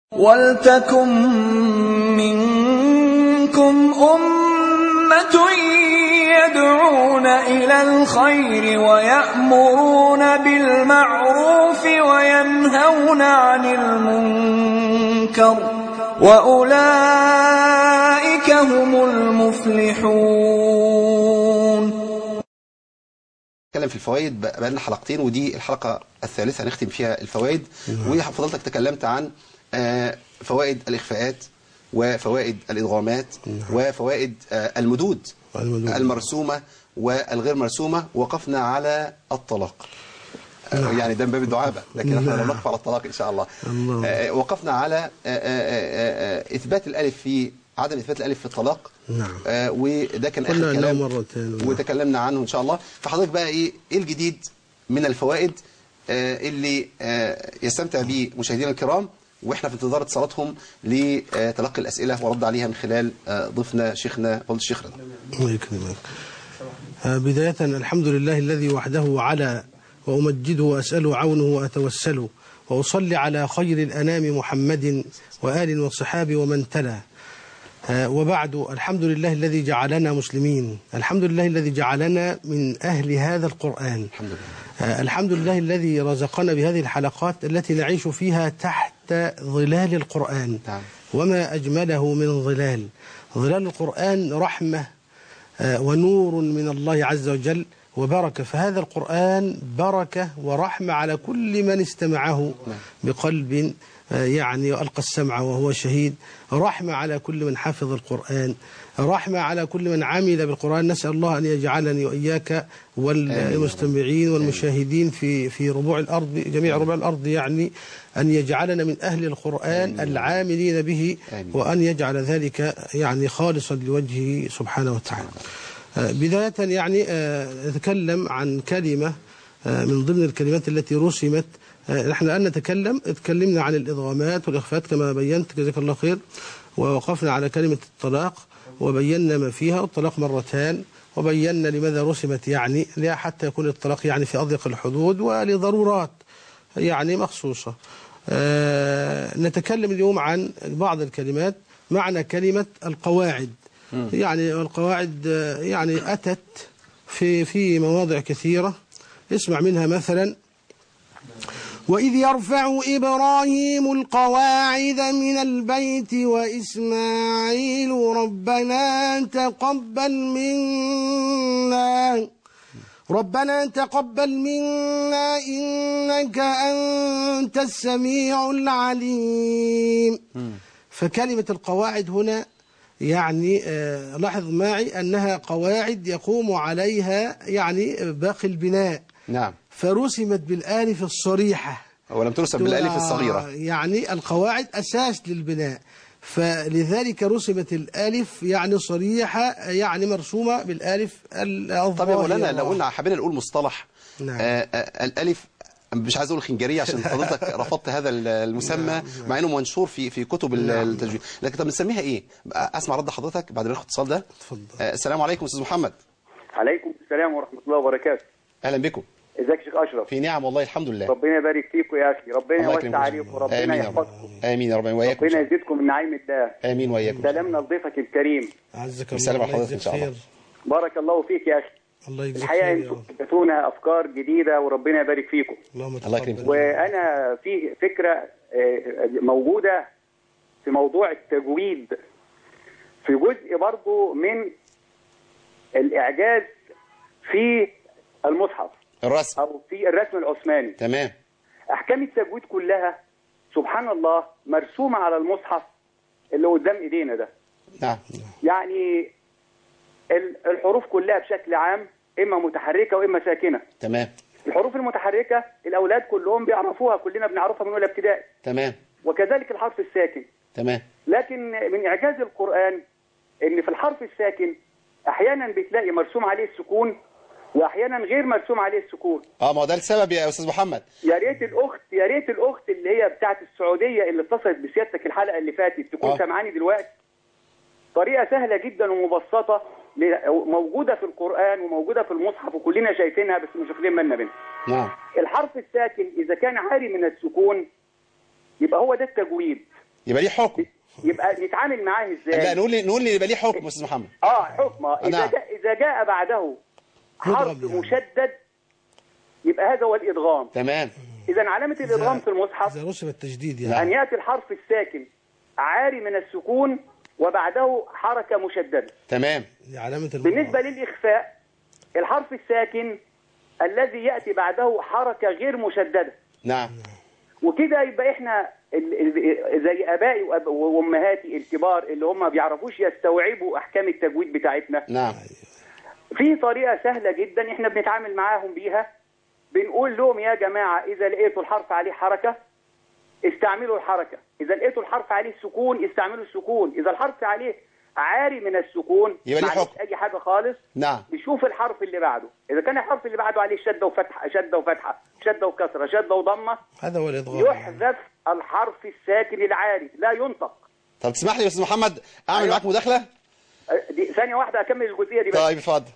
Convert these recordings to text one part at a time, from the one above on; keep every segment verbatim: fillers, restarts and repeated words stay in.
وَلْتَكُن مِّنكُمْ أُمَّةٌ يَدْعُونَ إِلَى الْخَيْرِ وَيَأْمُرُونَ بِالْمَعْرُوفِ وَيَنْهَوْنَ عَنِ الْمُنكَرِ ۚ وَأُولَٰئِكَ هُمُ الْمُفْلِحُونَ. نتكلم في الفوائد بقى لنا حلقتين، ودي الحلقة الثالثة هنختم فيها الفوائد. وفضلتك تكلمت عن فوائد الإخفاءات وفوائد الإدغامات وفوائد المدود المرسومة والغير مرسومة، وقفنا على الطلاق. يعني ده من باب الدعاء، لكن احنا لا نقف على الطلاق إن شاء الله. الله. وقفنا على إثبات الألف في عدم إثبات الألف في الطلاق. نعم. آه وده كان آخر كلام وتكلمنا عنه إن شاء الله. فحضرتك بقى إيه إيه الجديد من الفوائد آه اللي آه يستمتع به مشاهدينا الكرام، وإحنا في انتظار اتصالاتهم لتلقي الأسئلة ورد عليها من خلال آه ضيفنا شيخنا فضيلة الشيخ رضا. الله يكرمك. آه بداية الحمد لله الذي وحده على، وأمجده وأسأله عونه وأتوسله، وأصلي على خير الأنام محمد وآل وصحابه ومن تلا. وبعد، الحمد لله الذي جعلنا مسلمين، الحمد لله الذي جعلنا من أهل هذا القرآن، الحمد لله, الحمد لله الذي رزقنا بهذه الحلقات التي نعيش فيها تحت ظلال القرآن. وما أجمله من ظلال ظلال القرآن، رحمة ونور من الله عز وجل وبركة. فهذا القرآن بركة ورحمة على كل من استمعه بقلب يعني ألقى السمع وهو شهيد، رحمة على كل من حفظ القرآن، رحمة على كل من عمل بالقرآن. نسأل الله أن يجعلني وإياك والمستمعين والمشاهدين في في ربوع الأرض، جميع ربوع الأرض، يعني أن يجعلنا من أهل القرآن العاملين به، وأن يجعل ذلك يعني خالصا لوجهه سبحانه وتعالى. بداية يعني نتكلم عن كلمة من ضمن الكلمات التي رسمت. نحن الآن نتكلم اتكلمنا عن الإدغامات والإخفاءات كما بينت جزاك الله خير، ووقفنا على كلمة الطلاق وبينا ما فيها. الطلاق مرتان، وبينا لماذا رسمت، يعني لا حتى يكون الطلاق يعني في أضيق الحدود ولضرورات يعني مخصوصة. آه نتكلم اليوم عن بعض الكلمات. معنى كلمة القواعد، يعني القواعد يعني أتت في في مواضع كثيرة. اسمع منها مثلا: وإذ يرفع إبراهيم القواعد من البيت وإسماعيل ربنا تقبل منا ربنا تقبل منا إنك أنت السميع العليم. فكلمة القواعد هنا يعني آه لاحظ معي أنها قواعد يقوم عليها يعني باقي البناء. نعم. فرسمت بالآلف الصريحة ولم ترسم بالآلف الصغيرة، يعني القواعد أساس للبناء، فلذلك رسمت الآلف يعني صريحة، يعني مرسومة بالآلف الظاهرة. طب يا مولانا لو قلنا حبينا نقول مصطلح نعم. آآ آآ الألف، مش عايز اقول خنجريه عشان حضرتك رفضت هذا المسمى، نعم. مع انه منشور في في كتب نعم. التجويد، لكن طب نسميها ايه؟ اسمع رد حضرتك بعد ما ناخد اتصال ده. اتفضل. السلام عليكم استاذ محمد. عليكم السلام ورحمه الله وبركاته. اهلا بكم. ازيك يا شيخ اشرف؟ في نعم والله الحمد لله. ربنا يبارك فيكم يا اخي، ربنا يوسع عليكم وربنا يحفظكم. امين يا رب وياكم. ربنا يزيدكم من نعيم الله. امين وياكم. سلامنا لضيفك الكريم. عزك الله. سلام على حضرتك ان شاء الله. بارك الله فيك يا اخي. الله يجزيك الحقيقه انتم اديتونا افكار جديده وربنا يبارك فيكم. الله يكرمك. وانا في فكره موجوده في موضوع التجويد، في جزء برضه من الاعجاز في المصحف الرسم او في الرسم العثماني. تمام. احكام التجويد كلها سبحان الله مرسومه على المصحف اللي قدام ايدينا ده. نعم. يعني الحروف كلها بشكل عام اما متحركه واما ساكنه. تمام. الحروف المتحركه الاولاد كلهم بيعرفوها، كلنا بنعرفها من اولى ابتدائي. تمام. وكذلك الحرف الساكن. تمام. لكن من اعجاز القران ان في الحرف الساكن احيانا بتلاقي مرسوم عليه السكون واحيانا غير مرسوم عليه السكون. اه ما هو ده السبب يا استاذ محمد. يا ريت الاخت يا ريت الاخت اللي هي بتاعت السعوديه اللي اتصلت بسيادتك الحلقه اللي فاتت تكون سامعاني دلوقتي. طريقه سهله جدا ومبسطه موجوده في القران وموجوده في المصحف وكلنا شايفينها بس مش واخدين بالنا منها. نعم. الحرف الساكن اذا كان عاري من السكون يبقى هو ده التجويد. يبقى ليه حكم. يبقى نتعامل معاه ازاي؟ لا نقول نقول يبقى ليه حكم يا استاذ محمد. اه حكم. اذا نعم. جاء اذا جاء بعده حرف يعني. مشدد يبقى هذا هو الادغام. تمام. اذا علامه الادغام في المصحف إذا رسم التجديد يعني. ان ياتي الحرف الساكن عاري من السكون وبعده حركه مشدده. تمام. دي علامة الم... بالنسبه للاخفاء الحرف الساكن الذي ياتي بعده حركه غير مشدده. نعم. وكده يبقى احنا ال- ال- زي ابائي وأب- وامهاتي الكبار اللي هم ما بيعرفوش يستوعبوا احكام التجويد بتاعتنا. نعم. في طريقه سهله جدا احنا بنتعامل معاهم بيها. بنقول لهم يا جماعه اذا لقيتوا الحرف عليه حركه استعملوا الحركه، اذا لقيتوا الحرف عليه سكون استعملوا السكون، اذا الحرف عليه عاري من السكون يبقى ليه معلش حكم. اي حاجه خالص. نعم. بيشوف الحرف اللي بعده، اذا كان الحرف اللي بعده عليه شده وفتحه شده وفتحه شده وكسره شده وضمه هذا هو الإضغام. يحذف الحرف الساكن العاري لا ينطق. طب تسمح لي يا استاذ محمد اعمل أيوة. معاك مداخله؟ أه، دي ثانيه واحده اكمل الجزئيه دي بس. طيب اتفضل.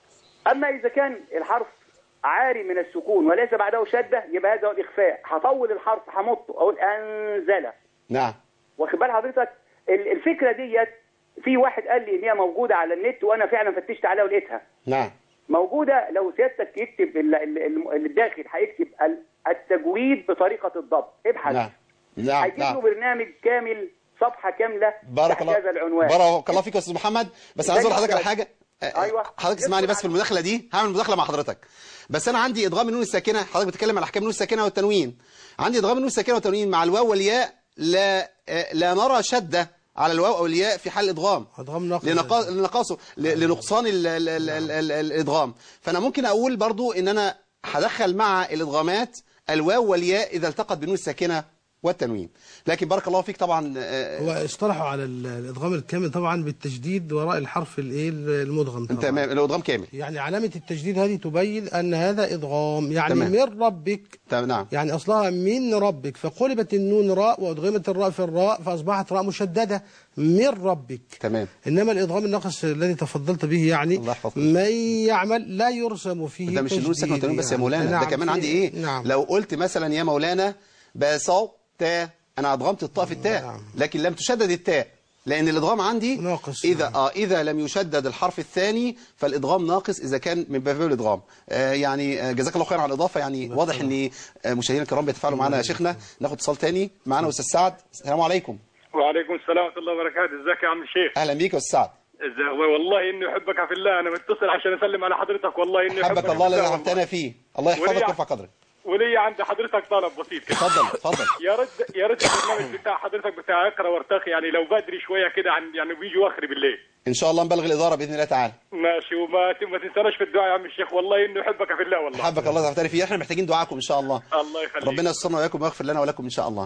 اما اذا كان الحرف عاري من السكون وليس بعده شده يبقى هذا هو الاخفاء. هطول الحرف همطه اقول انزل. نعم. واخد بال حضرتك ال- الفكره ديت في واحد قال لي ان هي موجوده على النت وانا فعلا فتشت عليها ولقيتها نعم. موجوده. لو سيادتك يكتب ال- ال- ال- الداخل هيكتب ال- التجويد بطريقه الضبط ابحث. نعم. نعم. هيجيب له نعم. برنامج كامل صفحه كامله بارك تحت الله هذا العنوان. بارك الله فيك يا استاذ محمد. بس انا عايز اقول لحضرتك على حاجه. أيوة. حضرتك اسمعني بس في المداخله دي هعمل مداخله مع حضرتك. بس انا عندي ادغام النون الساكنه. حضرتك بتتكلم عن احكام النون الساكنه والتنوين. عندي ادغام النون الساكنه والتنوين مع الواو والياء لا لا نرى شده على الواو او الياء في حال الادغام أضغام ناقص. لنقا- لنقاصه ل- لنقصان ال- ال- ال- ال- ال- الادغام. فانا ممكن اقول برضو ان انا هدخل مع الادغامات الواو والياء اذا التقت بالنون الساكنه والتنوين. لكن بارك الله فيك طبعا. آه، هو اصطلحوا على ال- الادغام الكامل طبعا بالتجديد وراء الحرف الايه المدغم طبعا. تمام الادغام كامل. يعني علامة التجديد هذه تبين أن هذا إدغام يعني تمام. من ربك. تمام. نعم. يعني أصلها من ربك فقلبت النون راء وأدغمت الراء في الراء فأصبحت راء مشددة من ربك. تمام. إنما الإدغام الناقص الذي تفضلت به يعني الله يحفظك. من يعمل لا يرسم فيه ده مش النون الساكنه والتنوين بس يا يعني. مولانا. نعم ده كمان في- عندي ايه؟ نعم. لو قلت مثلا يا مولانا بصوت تاء انا ادغمت الطاء في التاء. نعم. لكن لم تشدد التاء لان الادغام عندي ناقص. اذا نعم. اه اذا لم يشدد الحرف الثاني فالادغام ناقص اذا كان من باب الادغام. آه يعني آه جزاك الله خير على الاضافه. يعني واضح ان آه مشاهدينا الكرام بيتفاعلوا معنا يا شيخنا. ناخد اتصال تاني معانا استاذ سعد. السلام عليكم. وعليكم السلام ورحمة الله وبركاته. ازيك يا عم الشيخ؟ اهلا بيك يا استاذ سعد. ازيك والله اني احبك في الله. انا متصل عشان اسلم على حضرتك والله اني حبك الله في الذي والله. رحمتنا فيه. الله يحفظك ولي- ويرفع قدرك. ولي عند حضرتك طلب بسيط كده. اتفضل اتفضل. يا ريت يا ريت البرنامج بتاع حضرتك بتاع اقرا وارتقي يعني لو بدري شويه كده عن يعني بيجوا اخري بالليل. ان شاء الله نبلغ الاداره باذن الله تعالى. ماشي. وما ت- ما تنساناش في الدعاء يا عم الشيخ والله اني احبك في الله والله. حبك الله تعالى فيه. احنا محتاجين دعاكم ان شاء الله. الله يخليك. ربنا يسترنا وياكم ويغفر لنا ولكم ان شاء الله.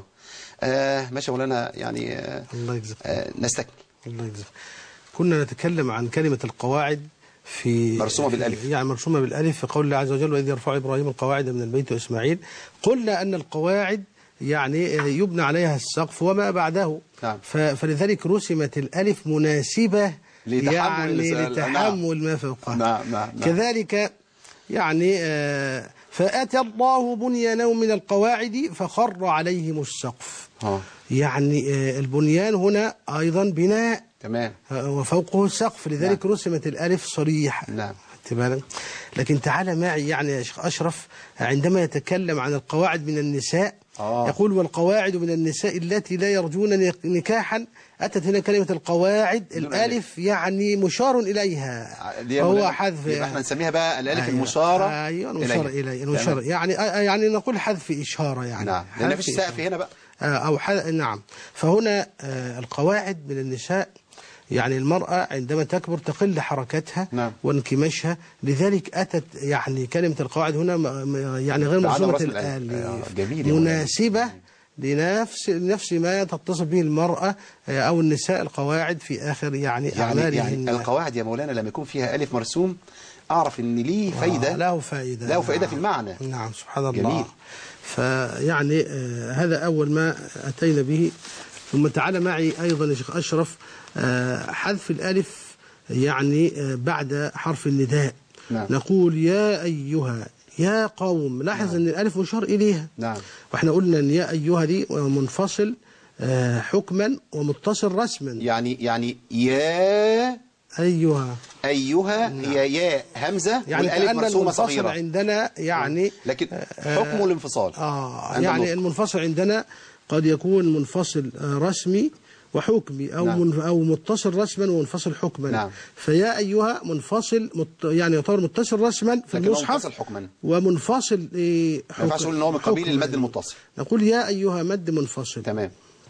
آه ماشي يا مولانا يعني آه الله يجزاك. آه نستكمل. الله يجزاك. كنا نتكلم عن كلمة القواعد في مرسومة بالألف. يعني مرسومة بالألف في قول الله عز وجل وإذ يرفع إبراهيم القواعد من البيت وإسماعيل. قلنا أن القواعد يعني يبنى عليها السقف وما بعده. نعم. ف- فلذلك رسمت الألف مناسبة لتحمل يعني الس- لتحمل ما فوقها. نعم نعم نعم. كذلك يعني آه، فأتى الله بنيانهم من القواعد فخر عليهم السقف. اه يعني آه، البنيان هنا أيضا بناء تمام. آه، وفوقه السقف لذلك نعم. رسمت الألف صريح. نعم. خدت بالك؟ لكن تعالى معي يعني يا شيخ أشرف عندما يتكلم عن القواعد من النساء آه. يقول والقواعد من النساء التي لا يرجون نكاحا. أتت هنا كلمة القواعد بدون الألف يعني مشار إليها دي يا فهو مولانا حذف. يبقى احنا نسميها بقى الالف أيوة. المشاره. ايوه المشار إليها. اليه المشار تمام. يعني آه، يعني نقول حذف اشاره يعني نعم لان حذف مفيش سقف إشارة. هنا بقى. آه، او حذ... نعم. فهنا آه، القواعد من النساء يعني المرأة عندما تكبر تقل حركتها نعم. وانكماشها لذلك أتت يعني كلمة القواعد هنا م- م- يعني غير بعدم مرسومة رسم الألف. آه، الآلف جميل يا مناسبة لنفس نفس ما تتصل به المرأة آه، أو النساء القواعد في آخر يعني, يعني, أعمالهن. يعني القواعد يا مولانا لما يكون فيها الف مرسوم اعرف ان ليه فايده. آه، له فائدة له فائده نعم. في المعنى. نعم سبحان الله. جميل. فيعني آه هذا أول ما أتينا به. ثم تعالى معي أيضا يا شيخ أشرف آه حذف الألف يعني آه بعد حرف النداء. نعم. نقول يا أيها يا قوم. لاحظ نعم. أن الألف مشار إليها. نعم. وإحنا قلنا أن يا أيها دي منفصل آه، حكما ومتصل رسما. يعني يعني يا أيها أيها هي ياء همزة يعني والألف كأن مرسومة المنفصل صغيرة عندنا يعني لكن حكمه الانفصال. آه عند يعني النطق. المنفصل عندنا قد يكون منفصل آه، رسمي وحكمي أو نعم. من أو متصل رسما ومنفصل حكما. نعم. فيا أيها منفصل مت يعني يعتبر متصل رسما في لكنه المصحف منفصل حكما. ومنفصل إيه، ما ينفعش نقول ان هو من قبيل حكماً. المد المتصل. نقول يا أيها مد منفصل. تمام.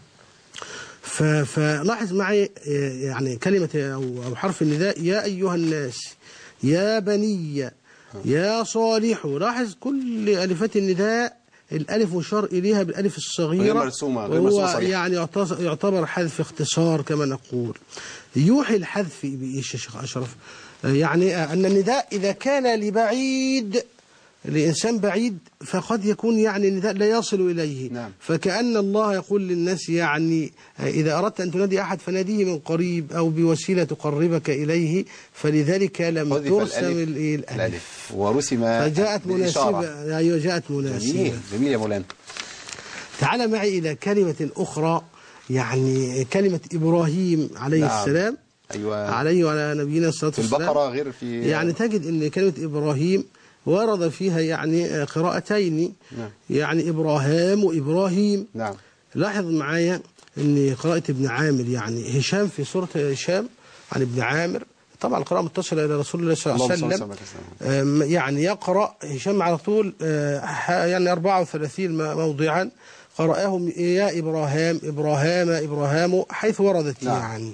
ف- فلاحظ معي يعني كلمة أو أو حرف النداء يا أيها الناس، يا بني، يا صالح. لاحظ كل ألفات النداء الألف مشار إليها بالألف الصغيرة غير مرسومة، غير مرسومة وهو صريحة. يعني يعتص- يعتبر حذف اختصار كما نقول. يوحي الحذف بإيش يا شيخ أشرف؟ يعني أن النداء إذا كان لبعيد لإنسان بعيد فقد يكون يعني النداء لا يصل إليه. نعم. فكأن الله يقول للناس يعني إذا أردت أن تنادي أحد فناديه من قريب أو بوسيلة تقربك إليه، فلذلك لم حذف ترسم الألف. الإيه؟ الألف الألف ورسم فجاءت مناسبة. بالإشارة. أيوة جاءت مناسبة. جميل جميل يا مولانا. تعال معي إلى كلمة أخرى، يعني كلمة إبراهيم عليه نعم. السلام. أيوة. عليه وعلى نبينا الصلاة في والسلام. البقرة غير في يعني تجد أن كلمة إبراهيم ورد فيها يعني قراءتين. نعم. يعني إبراهام وإبراهيم. نعم. لاحظ لاحظ معايا أن قراءة ابن عامر يعني هشام في سورة هشام عن ابن عامر، طبعا القراءة متصلة إلى رسول الله صلى الله عليه اللهم صل وسلم. وسلم. أم، يعني يقرأ هشام على طول آه، ح- يعني أربعة وثلاثين م- موضعا قرأهم يا إبراهام إبراهام إبراهام حيث وردت. نعم. يعني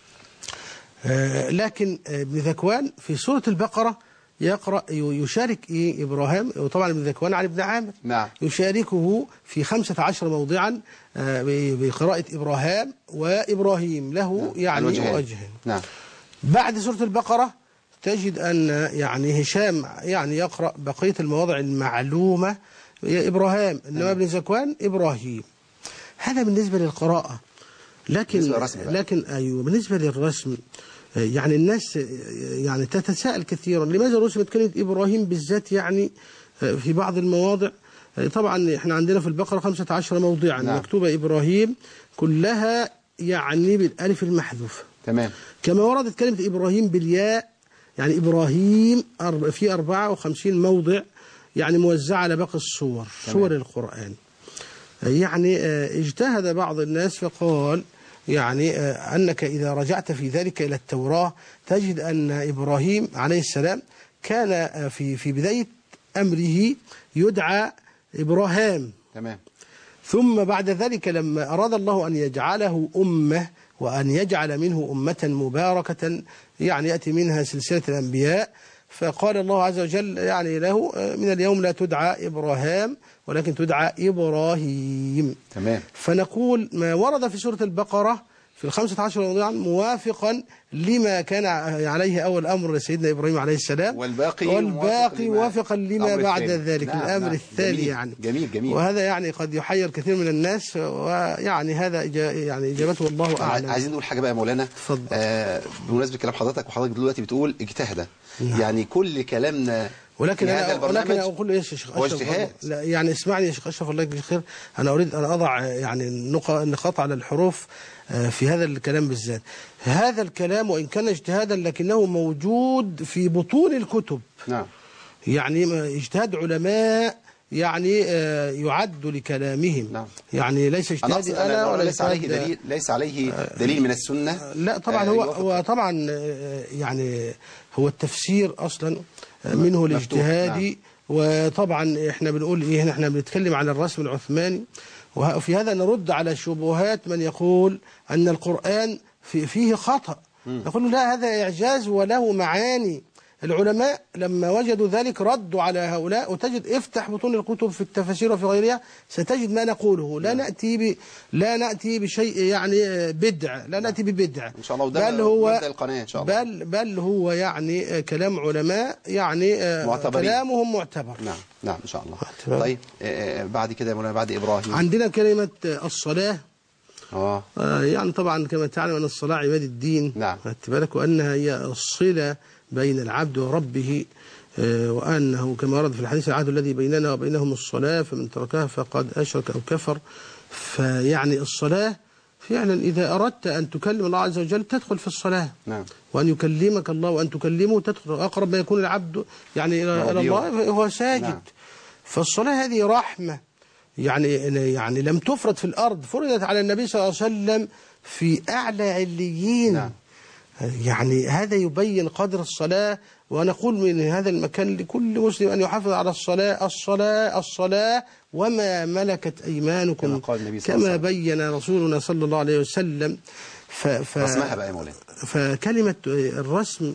آه، لكن آه، ابن ذكوان في سورة البقرة يقرأ ي- يشارك إيه إبراهام، وطبعا ابن ذكوان عن ابن عامر نعم. يشاركه في خمسة عشر موضعا آه، ب- بقراءة إبراهام وإبراهيم له يعني الوجهين. وجه. نعم. بعد سورة البقرة تجد أن يعني هشام يعني يقرأ بقية المواضع المعلومة يا إبراهام، إنما ابن زكوان إبراهيم. هذا بالنسبة للقراءة. لكن بالنسبة للرسم بقى. لكن أيوه بالنسبة للرسم يعني الناس يعني تتساءل كثيرا لماذا رسمت كلمة إبراهيم بالذات يعني في بعض المواضع. طبعا احنا عندنا في البقرة خمسة عشر موضعا نعم. مكتوبة إبراهيم كلها يعني بالألف المحذوفة. تمام. كما وردت كلمة إبراهيم بالياء، يعني إبراهيم أرب- في أربعة وخمسين موضع يعني موزعة على باقي الصور صور القرآن. يعني آه، اجتهد بعض الناس فقال يعني آه، أنك إذا رجعت في ذلك إلى التوراة تجد أن إبراهيم عليه السلام كان آه، في في بداية أمره يدعى إبراهام، تمام. ثم بعد ذلك لما أراد الله أن يجعله أمة وأن يجعل منه أمة مباركة يعني يأتي منها سلسلة الأنبياء، فقال الله عز وجل يعني له من اليوم لا تدعى إبراهام ولكن تدعى إبراهيم. تمام. فنقول ما ورد في سورة البقرة في الخمسة عشر موضوعا موافقا لما كان عليه أول أمر لسيدنا إبراهيم عليه السلام، والباقي والباقي موافق موافقا لما الأمر بعد الثاني. ذلك نعم، الأمر نعم. الثاني. جميل. يعني جميل جميل. وهذا يعني قد يحير كثير من الناس، ويعني هذا إجا- يعني إجابته والله أعلم. عايزين نقول حاجة بقى يا مولانا. اتفضل. آه بمناسبة كلام حضرتك، وحضرتك دلوقتي بتقول اجتهد. يعني كل كلامنا ولكن في هذا أنا ولكن البرنامج أقول يا شيخ هو أشرف، اجتهاد. لا يعني اسمعني يا شيخ أشرف الله يجزيك خير، أنا أريد أن أضع يعني نق- نقاط على الحروف آه، في هذا الكلام بالذات. هذا الكلام وإن كان اجتهادا لكنه موجود في بطون الكتب، نعم. يعني اجتهاد علماء يعني آه، يعد لكلامهم. نعم. يعني ليس أنا أقصد اجتهادي أنا أنا ولا ليس عليه اجتهاد- دليل، ليس عليه دليل من السنة. لا طبعا آه، هو يوافق. هو طبعا آه، يعني هو التفسير اصلا آه، منه الاجتهادي. نعم. وطبعا احنا بنقول ايه هنا، احنا بنتكلم عن الرسم العثماني، وفي هذا نرد على شبهات من يقول ان القرآن في فيه خطأ. نقول لا، هذا اعجاز وله معاني. العلماء لما وجدوا ذلك ردوا على هؤلاء، وتجد افتح بطون الكتب في التفاسير وفي غيرها ستجد ما نقوله. لا نأتي ب... لا نأتي بشيء يعني بدع، لا نأتي ببدع إن شاء الله. وده بل هو مبدأ القناة إن شاء الله. بل بل هو يعني كلام علماء يعني معتبرين. كلامهم معتبر. نعم نعم إن شاء الله. معتبر. طيب آه، آه، بعد كده يا مولانا، بعد إبراهيم. عندنا كلمة الصلاة. اه آه، يعني طبعا كما تعلم أن الصلاة عماد الدين. نعم. خدت بالك، وأنها هي الصلة بين العبد وربه، آه، وأنه كما ورد في الحديث العهد الذي بيننا وبينهم الصلاة فمن تركها فقد أشرك أو كفر. فيعني الصلاة فعلا إذا أردت أن تكلم الله عز وجل تدخل في الصلاة. نعم. وأن يكلمك الله وأن تكلمه تدخل أقرب ما يكون العبد يعني إلى إلى الله هو ساجد. نعم. فالصلاة هذه رحمة يعني يعني لم تفرض في الأرض، فرضت على النبي صلى الله عليه وسلم في أعلى عليين. نعم. يعني هذا يبين قدر الصلاة. ونقول من هذا المكان لكل مسلم أن يحافظ على الصلاة الصلاة الصلاة وما ملكت أيمانكم كما بين رسولنا صلى الله عليه وسلم. ف ف رسمها بقى يا مولانا. فكلمة الرسم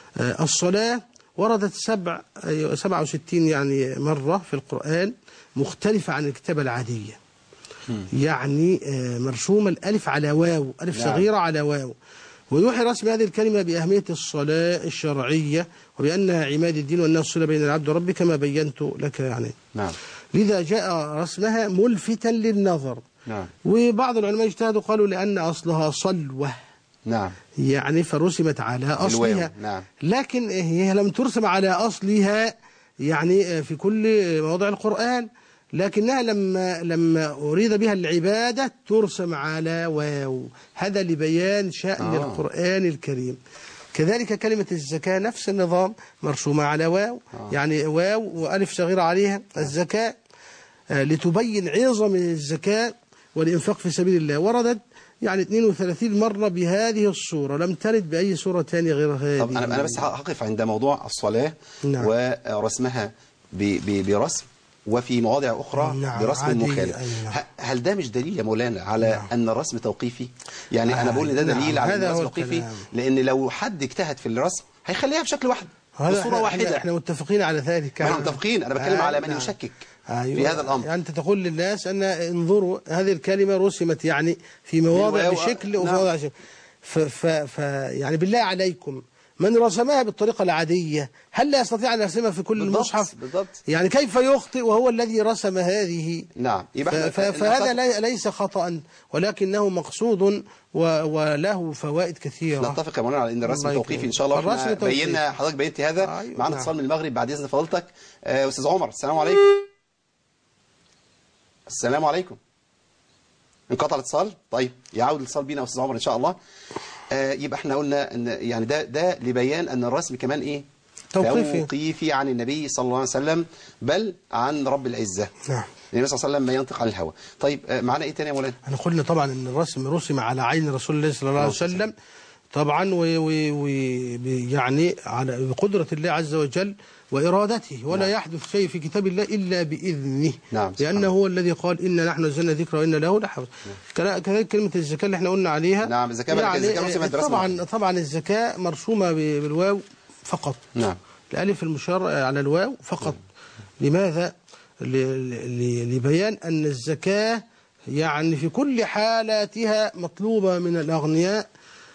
الصلاة وردت سبع سبعة وستين يعني مرة في القرآن مختلفة عن الكتابة العادية. م. يعني مرسومة الألف على واو، ألف نعم. صغيرة على واو. ويوحي رسم هذه الكلمة بأهمية الصلاة الشرعية وبأنها عماد الدين وأنها الصلة بين العبد وربه كما بينت لك يعني. نعم. لذا جاء رسمها ملفتا للنظر. نعم. وبعض العلماء اجتهدوا قالوا لأن أصلها صلوة. نعم. يعني فرسمت على أصلها. نعم. لكن هي لم ترسم على أصلها يعني في كل مواضع القرآن، لكنها لما لما أريد بها العبادة ترسم على واو، هذا لبيان شأن آه. القرآن الكريم. كذلك كلمة الزكاة نفس النظام مرسومة على واو. آه. يعني واو وألف صغيرة عليها الزكاة آه لتبين عظم الزكاة والإنفاق في سبيل الله. وردت يعني اثنين وثلاثين مرة بهذه الصورة، لم ترد بأي صورة ثانية غير هذه. طب أنا أنا بس هقف عند موضوع الصلاة. نعم. ورسمها برسم وفي مواضع أخرى نعم. برسم مخالف. نعم. هل ده مش دليل يا مولانا على نعم. أن الرسم توقيفي؟ يعني آه. أنا بقول إن ده دليل نعم. على أن الرسم توقيفي، لأن لو حد اجتهد في الرسم هيخليها بشكل واحد بصورة واحدة. احنا متفقين على ذلك. احنا متفقين. أنا بتكلم آه. على من نعم. يشكك أيوة. في هذا الأمر. يعني أنت تقول للناس أن انظروا هذه الكلمة رسمت يعني في مواضع بشكل وفي مواضع شكل. ف ف ف يعني بالله عليكم من رسمها بالطريقة العادية هل لا يستطيع أن يرسمها في كل بالضبط. المصحف؟ بالضبط. يعني كيف يخطئ وهو الذي رسم هذه؟ نعم. يبقى فهذا ليس خطأ ولكنه مقصود وله فوائد كثيرة. نتفق يا مولانا على أن الرسم توقيفي إن شاء الله. احنا بينا حضرتك بينت هذا. أيوة. معنا اتصال من المغرب بعد إذن فضلتك. آه أستاذ عمر السلام عليكم. السلام عليكم. انقطع الاتصال؟ طيب يعود الاتصال بينا أستاذ عمر إن شاء الله. آه يبقى احنا قلنا ان يعني ده ده لبيان ان الرسم كمان ايه؟ توقيفي. توقيفي عن النبي صلى الله عليه وسلم بل عن رب العزة. نعم. النبي صلى الله عليه وسلم ما ينطق عن الهوى. طيب آه معنا ايه تاني يا مولانا؟ احنا قلنا طبعا ان الرسم رسم على عين رسول الله صلى الله عليه وسلم طبعا ويعني على بقدرة الله عز وجل وإرادته ولا نعم. يحدث شيء في كتاب الله إلا بإذنه. نعم. لأنه هو الذي قال إن نحن نزلنا ذكر وإن له لحافظ. نعم. كذلك كلمة الزكاة اللي احنا قلنا عليها. نعم. الزكاة يعني الزكاة طبعا طبعا الزكاة مرسومة بالواو فقط. نعم. الألف المشار على الواو فقط. نعم. لماذا؟ لبيان أن الزكاة يعني في كل حالاتها مطلوبة من الأغنياء،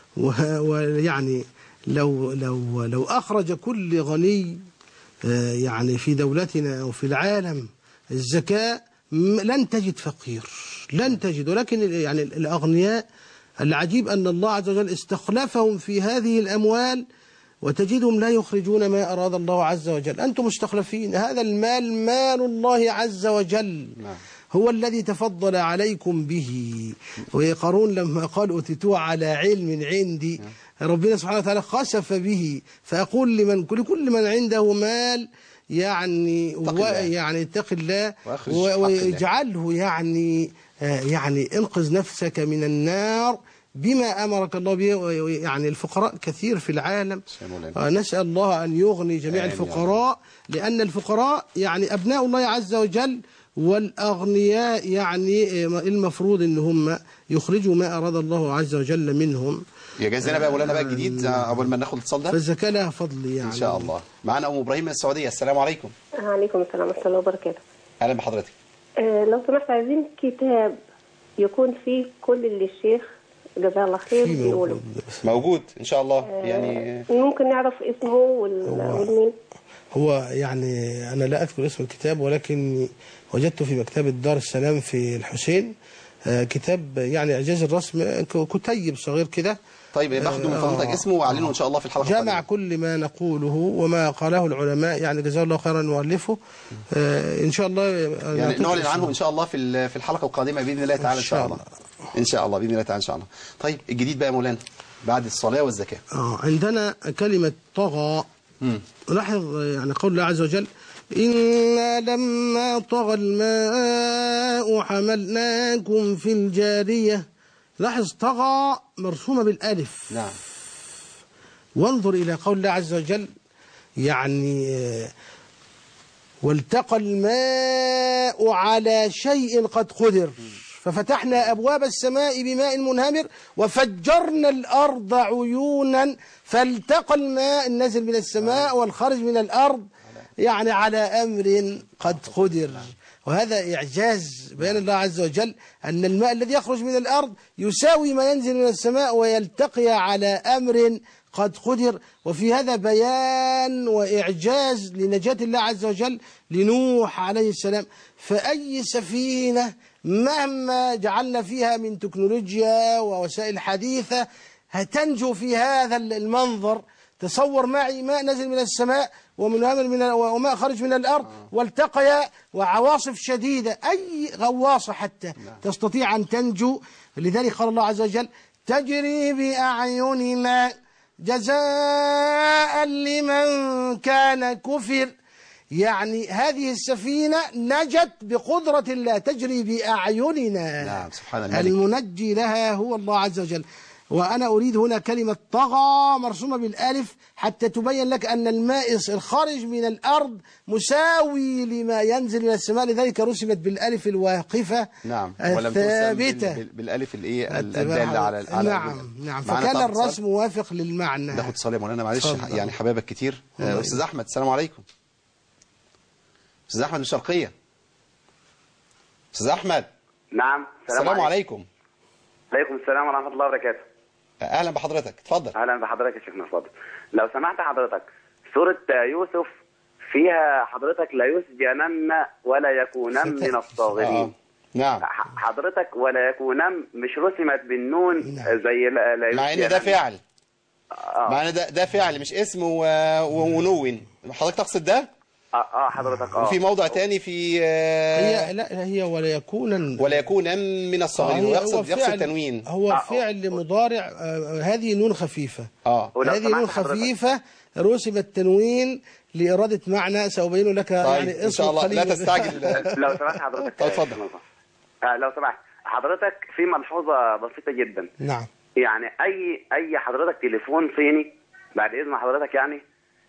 ويعني لو لو لو أخرج كل غني يعني في دولتنا أو في العالم الزكاة لن تجد فقير، لن تجد. ولكن يعني الأغنياء العجيب أن الله عز وجل استخلفهم في هذه الأموال وتجدهم لا يخرجون ما أراد الله عز وجل. أنتم مستخلفين، هذا المال مال الله عز وجل. نعم. هو الذي تفضل عليكم به. وقارون لما قال أوتيتوه على علم عندي، ربنا سبحانه وتعالى خسف به. فأقول لمن كل من عنده مال يعني يعني اتق الله واجعله يعني يعني انقذ نفسك من النار بما أمرك الله به. يعني الفقراء كثير في العالم، نسأل الله أن يغني جميع الفقراء، لأن الفقراء يعني أبناء الله عز وجل، والأغنياء يعني المفروض ان هم يخرجوا ما أراد الله عز وجل منهم. يجهز لنا بقى مولانا بقى الجديد أول ما ناخد الاتصال ده. فالزكاة لها فضل يعني إن شاء الله. معنا أم إبراهيم من السعودية. السلام عليكم. وعليكم السلام ورحمة الله وبركاته. أهلا بحضرتك. أه لو سمحت عايزين كتاب يكون فيه كل اللي الشيخ جزاه الله خير بيقوله. موجود إن شاء الله. أه يعني ممكن نعرف اسمه والمين؟ هو يعني أنا لا أذكر اسم الكتاب، ولكن وجدته في مكتبة دار السلام في الحسين. كتاب يعني إعجاز الرسم، كتيب صغير كده. طيب باخده من فضلتك اسمه واعلنه ان شاء الله في الحلقه جمع القادمه. كل ما نقوله وما قاله العلماء، يعني جزاه الله خيرا مؤلفه. آه ان شاء الله يعني نعلن عنه ان شاء الله في في الحلقه القادمه باذن الله تعالى ان شاء الله. ان شاء الله باذن الله تعالى ان شاء الله. طيب الجديد بقى يا مولانا بعد الصلاه والزكاه. اه عندنا كلمه طغى. امم لاحظ يعني قول الله عز وجل: إنا لما طغى الماء حملناكم في الجارية. لاحظ طغى مرسومة بالألف. نعم. وانظر إلى قول الله عز وجل يعني والتقى الماء على شيء قد قدر ففتحنا أبواب السماء بماء منهمر وفجرنا الأرض عيونا فالتقى الماء النازل من السماء والخارج من الأرض يعني على أمر قد قدر. وهذا إعجاز بيان الله عز وجل أن الماء الذي يخرج من الأرض يساوي ما ينزل من السماء ويلتقي على أمر قد قدر. وفي هذا بيان وإعجاز لنجاة الله عز وجل لنوح عليه السلام. فأي سفينة مهما جعلنا فيها من تكنولوجيا ووسائل حديثة هتنجو في هذا المنظر. تصور معي ماء نزل من السماء ومنهمر من وماء خرج من الأرض والتقيا وعواصف شديدة، أي غواصة حتى تستطيع أن تنجو. لذلك قال الله عز وجل: تجري بأعيننا جزاء لمن كان كفر. يعني هذه السفينة نجت بقدرة الله، تجري بأعيننا. نعم سبحان الملك. المنجي لها هو الله عز وجل. وأنا أريد هنا كلمة طغى مرسومة بالألف حتى تبين لك أن الماء الخارج من الأرض مساوي لما ينزل من السماء، لذلك رسمت بالألف الواقفة. نعم. الثابتة بال... بالألف الإيه الدالة على على نعم نعم فكان الرسم موافق للمعنى. ناخد اتصال يا مولانا معلش يعني حبايبك كتير. آه أستاذ أحمد السلام عليكم. أستاذ أحمد من الشرقية. أستاذ أحمد. نعم. السلام عليكم. عليكم. عليكم السلام ورحمة الله وبركاته. اهلا بحضرتك اتفضل. اهلا بحضرتك يا شيخنا اتفضل. لو سمحت حضرتك سورة يوسف فيها حضرتك لا يسجنن ولا يكونن من الصاغرين. آه. نعم. حضرتك ولا يكونن مش رسمت بالنون. نعم. زي لا, لا مع ان ده فعل. آه. مع ان ده ده فعل مش اسم ونون. حضرتك تقصد ده؟ اه اه حضرتك اه وفي موضع تاني في آه هي لا هي ولا يكونن ولا يكونن من الصاغرين آه ويقصد يقصد التنوين. هو آه فعل مضارع. آه هذه نون خفيفه. اه هذه نون خفيفه رسم التنوين لإرادة معنى سأبين لك. طيب يعني ان شاء الله لا تستعجل. لو سمحت حضرتك. طيب اتفضل. آه لو سمحت حضرتك في ملحوظة بسيطة جدا. نعم. يعني اي اي حضرتك تليفون صيني بعد اذن حضرتك يعني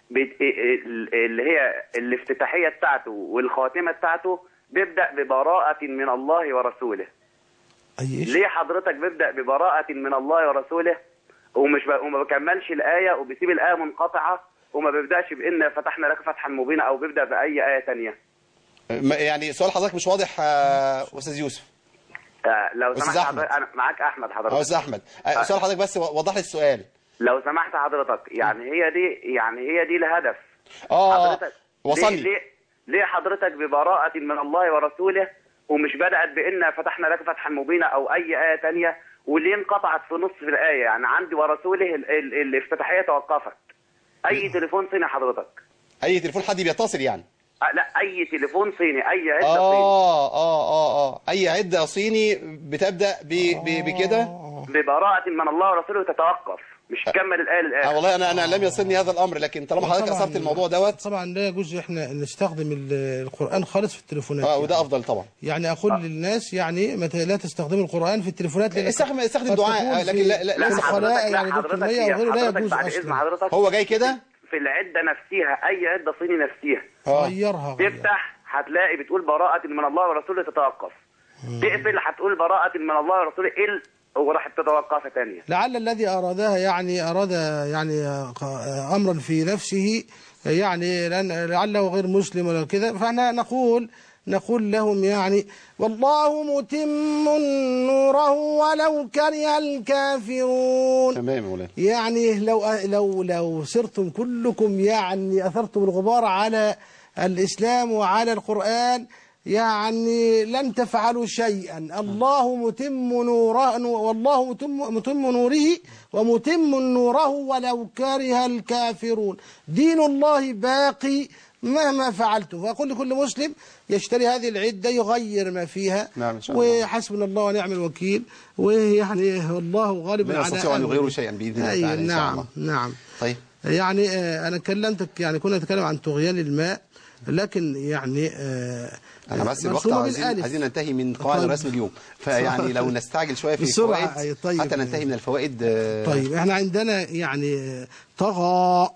اللي هي الافتتاحية بتاعته والخاتمة بتاعته بيبدأ ببراءة من الله ورسوله. أيش؟ ليه حضرتك بيبدأ ببراءة من الله ورسوله ومش ب... وما بكملش الآية وبيسيب الآية منقطعة وما بيبدأش بإن فتحنا لك فتحا مبينا أو بيبدأ بأي آية تانية؟ يعني سؤال حضرتك مش واضح أستاذ يوسف. آه لو سمحت حضرتك أنا معاك أحمد حضرتك. أستاذ أحمد آه سؤال حضرتك بس وضح لي السؤال. لو سمحت حضرتك يعني هي دي يعني هي دي الهدف. اه حضرتك وصلني. ليه, ليه ليه حضرتك ببراءة من الله ورسوله ومش بدأت بإن فتحنا لك فتحا مبينا أو أي آية تانية وليه انقطعت في نصف الآية؟ يعني عندي ورسوله الافتتاحية توقفت. أي تليفون صيني حضرتك؟ أي تليفون حد بيتصل يعني؟ أه لا أي تليفون صيني أي عدة آه صيني. آه آه آه أي عدة صيني بتبدأ بكده؟ ببراءة من الله ورسوله تتوقف مش تكمل الآية للآخر. اه والله انا انا لم يصلني هذا الامر لكن طالما حضرتك اثرت الموضوع دوت. طبعا لا يجوز احنا نستخدم القرآن خالص في التليفونات. اه وده افضل طبعا. يعني اقول آه. للناس يعني متى لا تستخدموا القرآن في التليفونات. استخدم استخدم دعاء لكن لا لا لا الخلاء يعني دكتور مية وغيره لا يجوز اصلا. هو جاي كده في العدة نفسها أي عدة صيني نفسها غيرها تفتح هتلاقي بتقول براءة من الله ورسوله تتوقف. تقفل هتقول براءة من الله ورسوله ال وراح تتوقف ثانية. لعل الذي أرادها يعني أراد يعني أمرا في نفسه يعني لعله غير مسلم ولا كذا. فاحنا نقول نقول لهم يعني والله متم نوره ولو كره الكافرون. تمام يا مولانا. يعني لو لو لو صرتم كلكم يعني أثرتم الغبار على الإسلام وعلى القرآن يعني لن تفعلوا شيئا، الله متم نوره والله متم, متم نوره ومتم نوره ولو كره الكافرون، دين الله باقي مهما فعلتم. فأقول لكل مسلم يشتري هذه العدة يغير ما فيها، نعم إن شاء الله. وحسبنا الله ونعم الوكيل، ويعني والله غالب على لا يستطيع أن يغيروا شيئا بإذن الله تعالى إن شاء الله. نعم نعم. طيب يعني آه أنا كلمتك، يعني كنا نتكلم عن طغيان الماء، لكن يعني آه أنا بس الوقت عايزين عايزين ننتهي من قواعد الرسم اليوم، فيعني لو نستعجل شوية في الفوائد طيب. حتى ننتهي من الفوائد. آه طيب احنا عندنا يعني طغى،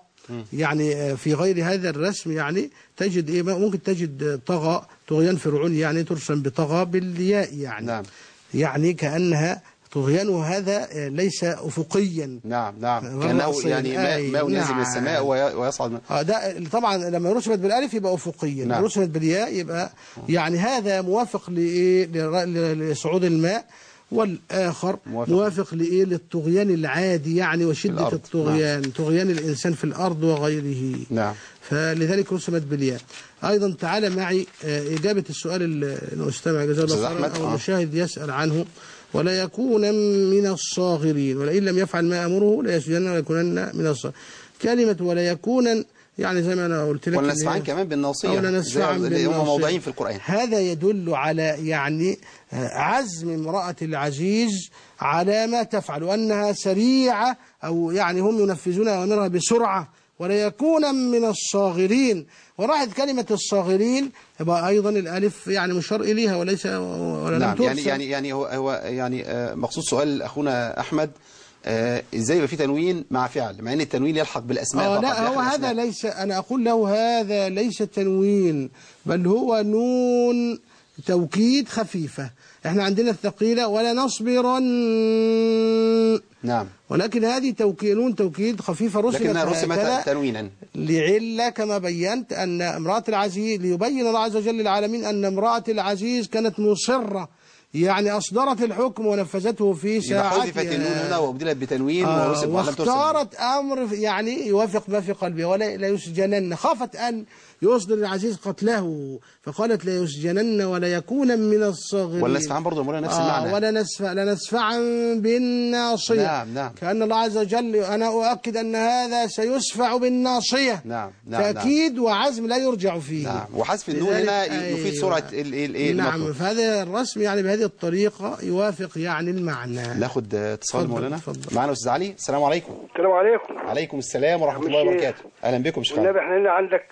يعني في غير هذا الرسم يعني تجد ايه، ممكن تجد طغى، طغيان فرعوني يعني ترسم بطغى بالياء يعني. نعم. يعني كأنها طغيانه هذا ليس أفقيا. نعم نعم كأنه يعني ماء ماء نازل نعم. من السماء ويصعد. اه ده طبعا لما رسمت بالالف يبقى افقيا، نعم. رسمت بالياء يبقى يعني هذا موافق لايه، لصعود الماء، والآخر موافق, موافق لإيه، للطغيان العادي يعني وشدة الطغيان. نعم. طغيان الإنسان في الأرض وغيره. نعم. فلذلك رسمت بالياء. أيضا تعالى معي إجابة السؤال المستمع جزاه الله خيرا أو المشاهد يسأل عنه: ولا يكون من الصاغرين، ولئن لم يفعل ما أمره لا يسجنن ولا يكونن من الصاغرين. كلمة ولا يكون يعني زي ما أنا قلت لك، ولا نسفعن كمان بالناصية، ولا نسفعن بالناصية، هم موضوعين في القرآن. هذا يدل على يعني عزم امرأة العزيز على ما تفعل، وأنها سريعة، أو يعني هم ينفذون أمرها بسرعة. ولا يكون من الصاغرين، وراحت كلمة الصاغرين يبقى أيضا الألف يعني مشار إليها وليس ولا نعم. يعني يعني يعني هو هو يعني مقصود سؤال أخونا أحمد، آه ازاي يبقى في تنوين مع فعل مع ان التنوين يلحق بالاسماء آه فقط؟ لا هو هذا ليس، انا اقول له هذا ليس تنوين، بل هو نون توكيد خفيفة. احنا عندنا الثقيلة ولا نصبرن، نعم، ولكن هذه توكيد نون توكيد خفيفة رسمت لكنها رسمت تنوينا لعلة كما بينت أن امرأة العزيز، ليبين الله عز وجل للعالمين أن امرأة العزيز كانت مصرة، يعني أصدرت الحكم ونفذته في ساعتها. حذفت النون هنا وأبدلت بتنوين آه ورسم واختارت أمر يعني يوافق ما في قلبها. ولا لا يسجنن، خافت أن يصدر العزيز قتله، فقالت لا يسجنن ولا يكون من الصاغرين. ولا نسفعن برضه ولا نفس آه المعنى. ولا نسفع لا نسفعن بالناصية. نعم نعم. كأن الله عز وجل، أنا أؤكد أن هذا سيسفع بالناصية. نعم نعم. تأكيد نعم. وعزم لا يرجع فيه. نعم. وحذف النون هنا يفيد سرعة الايه. نعم. فهذا الرسم يعني بهذه الطريقة يوافق يعني المعنى. ناخد اتصال مولانا. معنا أستاذ علي. السلام عليكم. السلام عليكم. عليكم السلام ورحمة الله وبركاته. أهلا بكم شيخ. والنبي احنا هنا عندك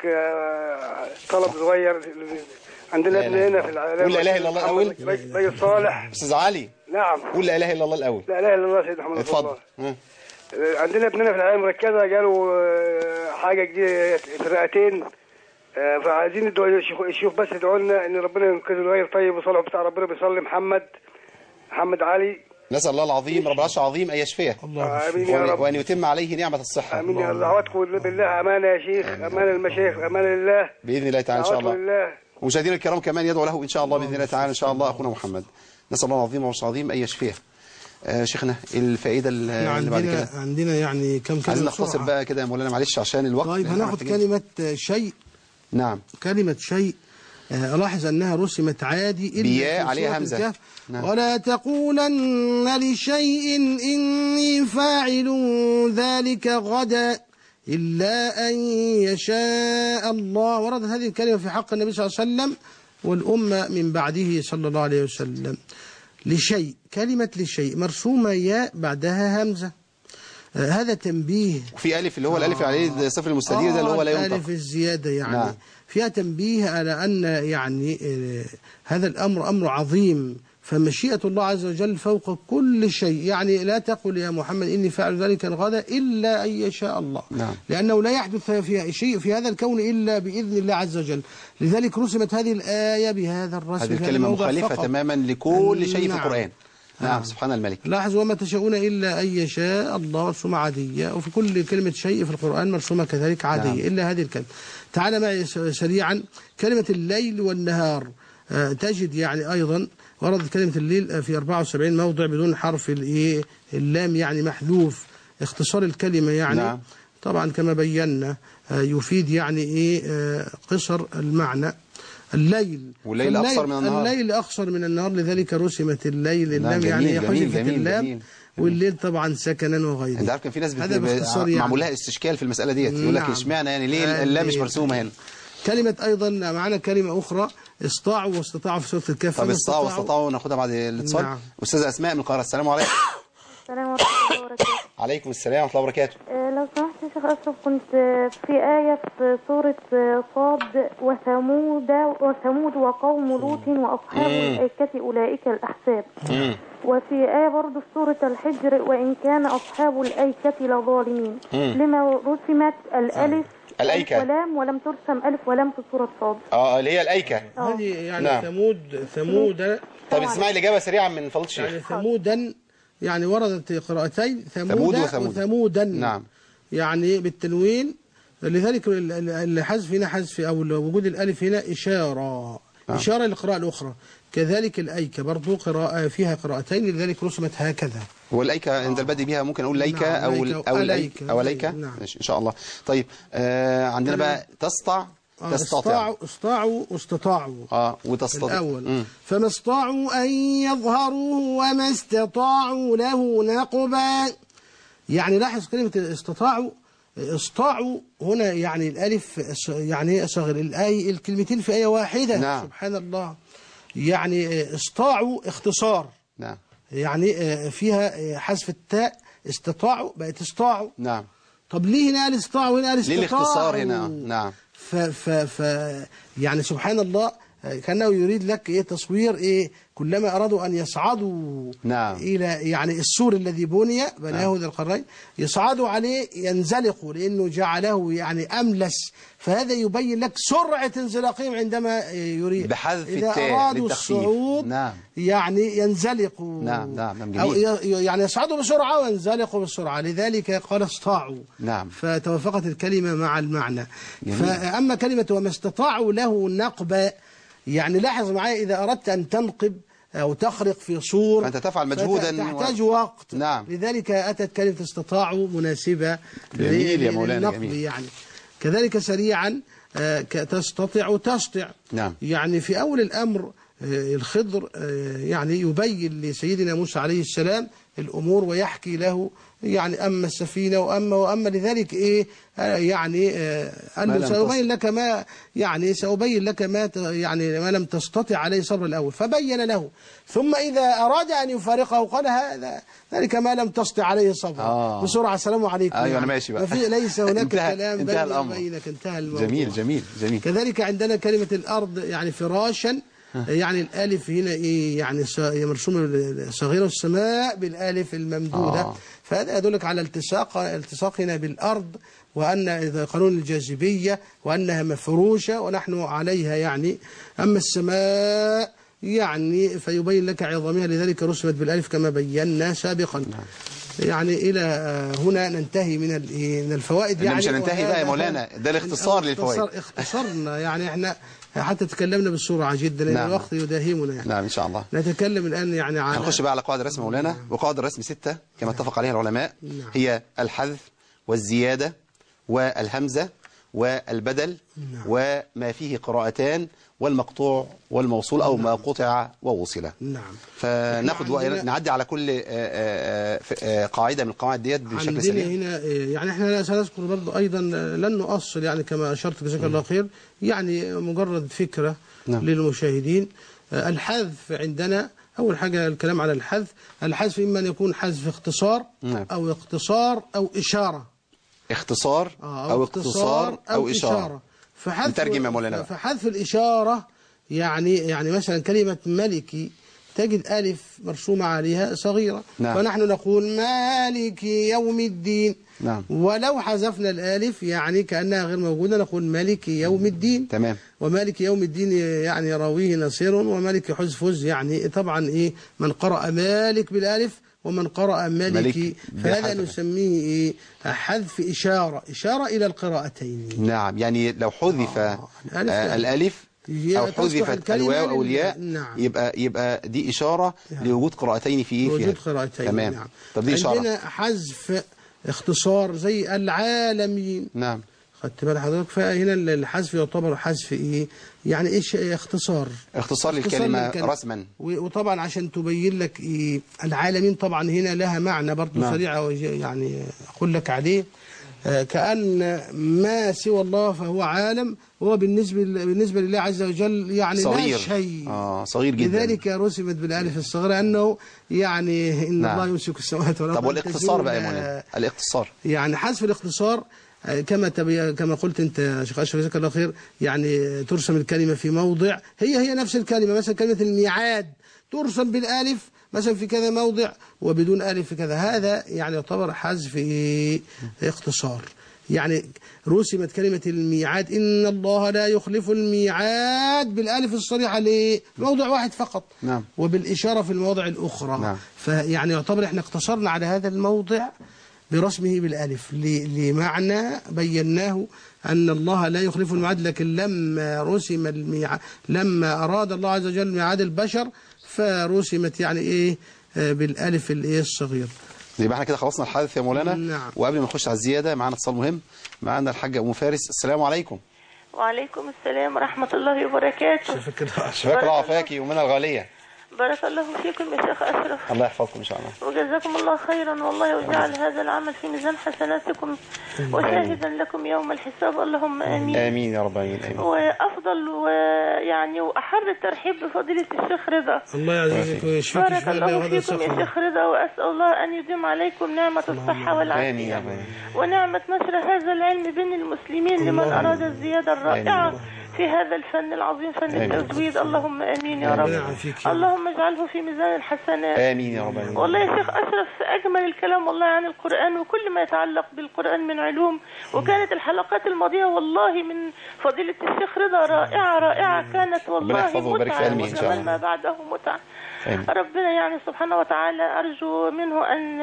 طلب صغير، عندنا ابن هنا في العالم. قول لا اله الا الله الاول. رجل صالح. استاذ علي. نعم. قول لا اله الا الله الاول. لا اله الا الله سيدنا محمد رسول الله. اتفضل. عندنا ابننا في العالم مركزه قالوا حاجه جديده في الرئتين، فعايزين الشيوخ بس يدعوا لنا ان ربنا ينقذه الغير طيب، وصلوا بتاع ربنا بيصلي محمد محمد علي. نسأل الله العظيم رب العرش العظيم أن يشفيه وأن يتم عليه نعمة الصحة. آمين يا الله. دعواتكم بالله أمانة يا شيخ، أمانة المشايخ، أمانة لله بإذن الله تعالى إن شاء الله. ومشاهدينا الكرام كمان يدعو له إن شاء الله بإذن الله تعالى إن شاء الله أخونا محمد. نسأل الله العظيم ورب العظيم أن يشفيه. آه شيخنا الفائدة اللي بعد كده عندنا يعني كم كلمة. عايزين نختصر بقى كده يا مولانا معلش عشان الوقت. طيب هناخد كلمة شيء. نعم. كلمة شيء ألاحظ أنها رسمت عادي إلا بياء عليها همزة. نعم. ولا تقولن لشيء إني فاعل ذلك غدا إلا أن يشاء الله. وردت هذه الكلمة في حق النبي صلى الله عليه وسلم والأمة من بعده صلى الله عليه وسلم. لشيء، كلمة لشيء مرسومة ياء بعدها همزة. آه هذا تنبيه. وفي ألف اللي هو الألف اللي عليه صفر المستدير آه ده اللي هو لا ينطق. الألف الزيادة يعني. نعم. فيها تنبيه على أن يعني آه هذا الأمر أمر عظيم، فمشيئة الله عز وجل فوق كل شيء. يعني لا تقل يا محمد إني فاعل ذلك غدا إلا أن يشاء الله. نعم. لأنه لا يحدث في شيء في هذا الكون إلا بإذن الله عز وجل. لذلك رسمت هذه الآية بهذا الرسم. هذه الكلمة مخالفة فقط. تماما لكل شيء نعم. في القرآن. نعم. نعم سبحان الملك. لاحظ وما تشاءون إلا أن يشاء الله، مرسومة عادية، وفي كل كلمة شيء في القرآن مرسومة كذلك عادية. نعم. إلا هذه الكلمة. تعال معي سريعا كلمة الليل والنهار. آه تجد يعني أيضا وردت كلمة الليل في أربعة وسبعين موضع بدون حرف الايه اللام يعني محذوف، اختصار الكلمة يعني. نعم. طبعا كما بينا آه يفيد يعني ايه آه قصر المعنى. الليل والليل أقصر من النهار. الليل أقصر من النهار، لذلك رسمت الليل اللام جميل يعني جميل حذفت جميل اللام جميل. والليل طبعا سكنا وغيره. انت عارف كان في ناس هذا باختصار يعني. معمول لها استشكال في المسألة ديت، يقول لك نعم. اشمعنى يعني ليه اللام مش مرسومة هنا؟ كلمة أيضا معنا كلمة أخرى استطاعوا واستطاعوا في سورة الكهف. طب استطاعوا واستطاعوا ناخدها بعد الاتصال. نعم. أستاذة أسماء من القاهرة، السلام عليكم. السلام ورحمة الله وبركاته. عليكم السلام ورحمة الله وبركاته. آه، لو سمحت يا شيخ أشرف، كنت آه، في آية في سورة آه، صاد وثمود وثمود وقوم لوط وأصحاب الأيكة أولئك الأحزاب. وفي آية برضه في سورة الحجر وإن كان أصحاب الأيكة لظالمين. لما رسمت الألف الأيكة ولام ولم ترسم ألف ولام في سورة صاد. اه اللي هي الأيكة. هذه يعني نعم. ثمود ثمود. طب اسمعي الإجابة سريعا من فضيلة الشيخ. يعني ثمودا يعني وردت قراءتين ثمود ثمود وثمود. وثمودا. نعم. يعني بالتنوين، لذلك الحذف هنا حذف أو وجود الألف هنا إشارة. نعم. إشارة للقراءة الأخرى. كذلك الأيكة برضو قراءة فيها قراءتين، لذلك رسمت هكذا. والأيكة عند البدء بها ممكن أقول ليكة. نعم. أو ليكة أو أليكة. أو ليكة. نعم. إن شاء الله. طيب آه عندنا بقى تسطع تستطيع. استطاعوا واستطاعوا. اه وتستطيع الأول. مم. فما استطاعوا أن يظهروه وما استطاعوا له نقبا. يعني لاحظ كلمة استطاعوا، استطاعوا هنا يعني الألف يعني صغير الآية، الكلمتين في آية واحدة. نعم. سبحان الله. يعني استطاعوا اختصار. نعم. يعني فيها حذف التاء، استطاعوا بقت استطاعوا. نعم. طب ليه هنا قال استطاعوا وهنا قال استطاعوا؟ ليه الاختصار هنا؟ نعم. ف ف ف يعني سبحان الله، كأنه يريد لك ايه تصوير ايه كلما ارادوا ان يصعدوا نعم. الى يعني السور الذي بني بناه ذا القرنين، يصعدوا عليه ينزلقوا لانه جعله يعني املس، فهذا يبين لك سرعه انزلاقهم عندما يريد بحذف اذا التاء ارادوا للتخفيف. الصعود نعم. يعني ينزلقوا. نعم نعم نعم أو جميل. يعني يصعدوا بسرعة وينزلقوا بسرعة، لذلك قال استطاعوا. نعم. فتوافقت الكلمة مع المعنى. جميل. فأما كلمة وما استطاعوا له نقبا، يعني لاحظ معايا إذا أردت أن تنقب أو تخرق في صور أنت تفعل مجهودا تحتاج و... وقت. نعم. لذلك أتت كلمة استطاعوا مناسبة. جميل يا مولانا للنقب جميل. يعني كذلك سريعا تستطيع تستطع. نعم. يعني في أول الأمر الخضر يعني يبين لسيدنا موسى عليه السلام الأمور ويحكي له يعني أما السفينة وأما وأما لذلك إيه يعني قال له سأبين لك ما يعني سأبين لك ما يعني ما لم تستطع عليه صبر الأول، فبين له. ثم إذا أراد أن يفارقه قال هذا ذلك ما لم تستطع عليه صبر. آه. بسرعة السلام عليكم. أيوة يعني أنا ماشي بقى. ليس هناك انتهى كلام انتهى الأمر. بينك انتهى الموضوع. جميل جميل جميل. كذلك عندنا كلمة الأرض يعني فراشا، يعني الألف هنا إيه يعني مرسومة صغيرة، السماء بالألف الممدودة. آه. فهذا يدلك على التصاق التصاقنا بالأرض، وأن إذا قانون الجاذبية وأنها مفروشة ونحن عليها يعني. أما السماء يعني فيبين لك عظمها، لذلك رسمت بالألف كما بينا سابقا. نعم. يعني إلى هنا ننتهي من من الفوائد. يعني مش هننتهي بقى يا مولانا، ده الاختصار للفوائد. اختصرنا يعني احنا حتى تكلمنا بسرعة جدا لأن نعم. الوقت يداهمنا يعني. نعم إن شاء الله. نتكلم الآن يعني على هنخش بقى على قواعد الرسم مولانا. وقواعد الرسم ستة كما اتفق عليها العلماء. نعم. هي الحذف والزيادة والهمزة والبدل. نعم. وما فيه قراءتان والمقطوع والموصول أو نعم. ما قطع ووصل. نعم. فناخد نعدي على كل قاعدة من القواعد ديت بشكل سريع. هنا يعني احنا سنذكر برضه أيضا لن نؤصل يعني كما أشرت جزاك الله خير، يعني مجرد فكرة نعم. للمشاهدين. الحذف عندنا أول حاجة الكلام على الحذف. الحذف إما أن يكون حذف اختصار نعم. أو اختصار أو إشارة. اختصار أو, أو اختصار أو, أو إشارة, إشارة. فحذف نترجم يا مولانا. فحذف الإشارة يعني يعني مثلا كلمة ملكي تجد ألف مرسومة عليها صغيرة. نعم. فنحن نقول مالك يوم الدين. نعم. ولو حذفنا الألف يعني كأنها غير موجودة نقول مالك يوم الدين. تمام. ومالك يوم الدين يعني راويه نصير، ومالك حز فز يعني طبعا إيه من قرأ مالك بالألف ومن قرأ مالكي فهذا نسميه إيه حذف إشارة إشارة إلى القراءتين. نعم. يعني لو حذف آه. آه الألف أو حذفت الواو أو الياء نعم. يبقى يبقى دي إشارة نعم. لوجود قراءتين في وجود قراءتين. تمام. نعم. طب دي إشارة. عندنا حذف اختصار زي العالمين. نعم. خدت بال حضرتك. فهنا الحذف يعتبر حذف ايه يعني ايش اختصار اختصار للكلمة رسما. وطبعا عشان تبين لك إيه العالمين طبعا هنا لها معنى برضه نعم. سريعة يعني أقول لك عليه. آه كأن ما سوى الله فهو عالم، وهو بالنسبة بالنسبة لله عز وجل يعني صغير. لا شيء. آه صغير جدا. لذلك رسمت بالالف الصغيرة أنه يعني إن نعم. الله يمسك السماوات والأرض. طب والاختصار بقى يا مولانا، الاختصار يعني حذف الاختصار كما تبي كما قلت انت يا شيخ اشرف جزاك الله خير، يعني ترسم الكلمه في موضع هي هي نفس الكلمه، مثلا كلمه الميعاد ترسم بالالف مثلا في كذا موضع وبدون الف في كذا، هذا يعني يعتبر حذف اختصار. يعني رسمت كلمه الميعاد ان الله لا يخلف الميعاد بالالف الصريحه لموضع واحد فقط. نعم. وبالاشاره في المواضع الاخرى. نعم. فيعني يعتبر احنا اقتصرنا على هذا الموضع برسمه بالالف لمعنى بيناه أن الله لا يخلف الميعاد، لكن لما رسم الميعاد لما أراد الله عز وجل ميعاد البشر فرسمت يعني إيه بالالف الإيه الصغير. يبقى احنا كده خلصنا الحادث يا مولانا. نعم. وقبل ما نخش على الزيادة معانا اتصال مهم، معانا الحاجة أم فارس. السلام عليكم. وعليكم السلام ورحمة الله وبركاته. شفاك الله شفاك الله وعافاكي ومنى الغالية. بارك الله فيكم يا شيخ أشرف. الله يحفظكم إن شاء الله. وجزاكم الله خيرا والله، وجعل هذا العمل في ميزان حسناتكم وشاهدا لكم يوم الحساب، اللهم آمين. آمين يا رب العالمين. آمين. وأفضل ويعني وأحر الترحيب بفضيلة الشيخ رضا. الله يعزك ويشفيك. بارك الله فيكم يا شيخ رضا، وأسأل الله أن يديم عليكم نعمة الصحة والعافية ونعمة نشر هذا العلم بين المسلمين لمن أراد الزيادة الرائعة في هذا الفن العظيم، فن التجويد. اللهم امين يا رب. اللهم اجعله في ميزان الحسنات. امين يا رب. والله يا شيخ اشرف اجمل الكلام والله عن القران وكل ما يتعلق بالقران من علوم، وكانت الحلقات الماضيه والله من فضيله الشيخ رضا رائعه رائعه، كانت والله متعه وكمان ما بعده متعه. ربنا يعني سبحانه وتعالى ارجو منه ان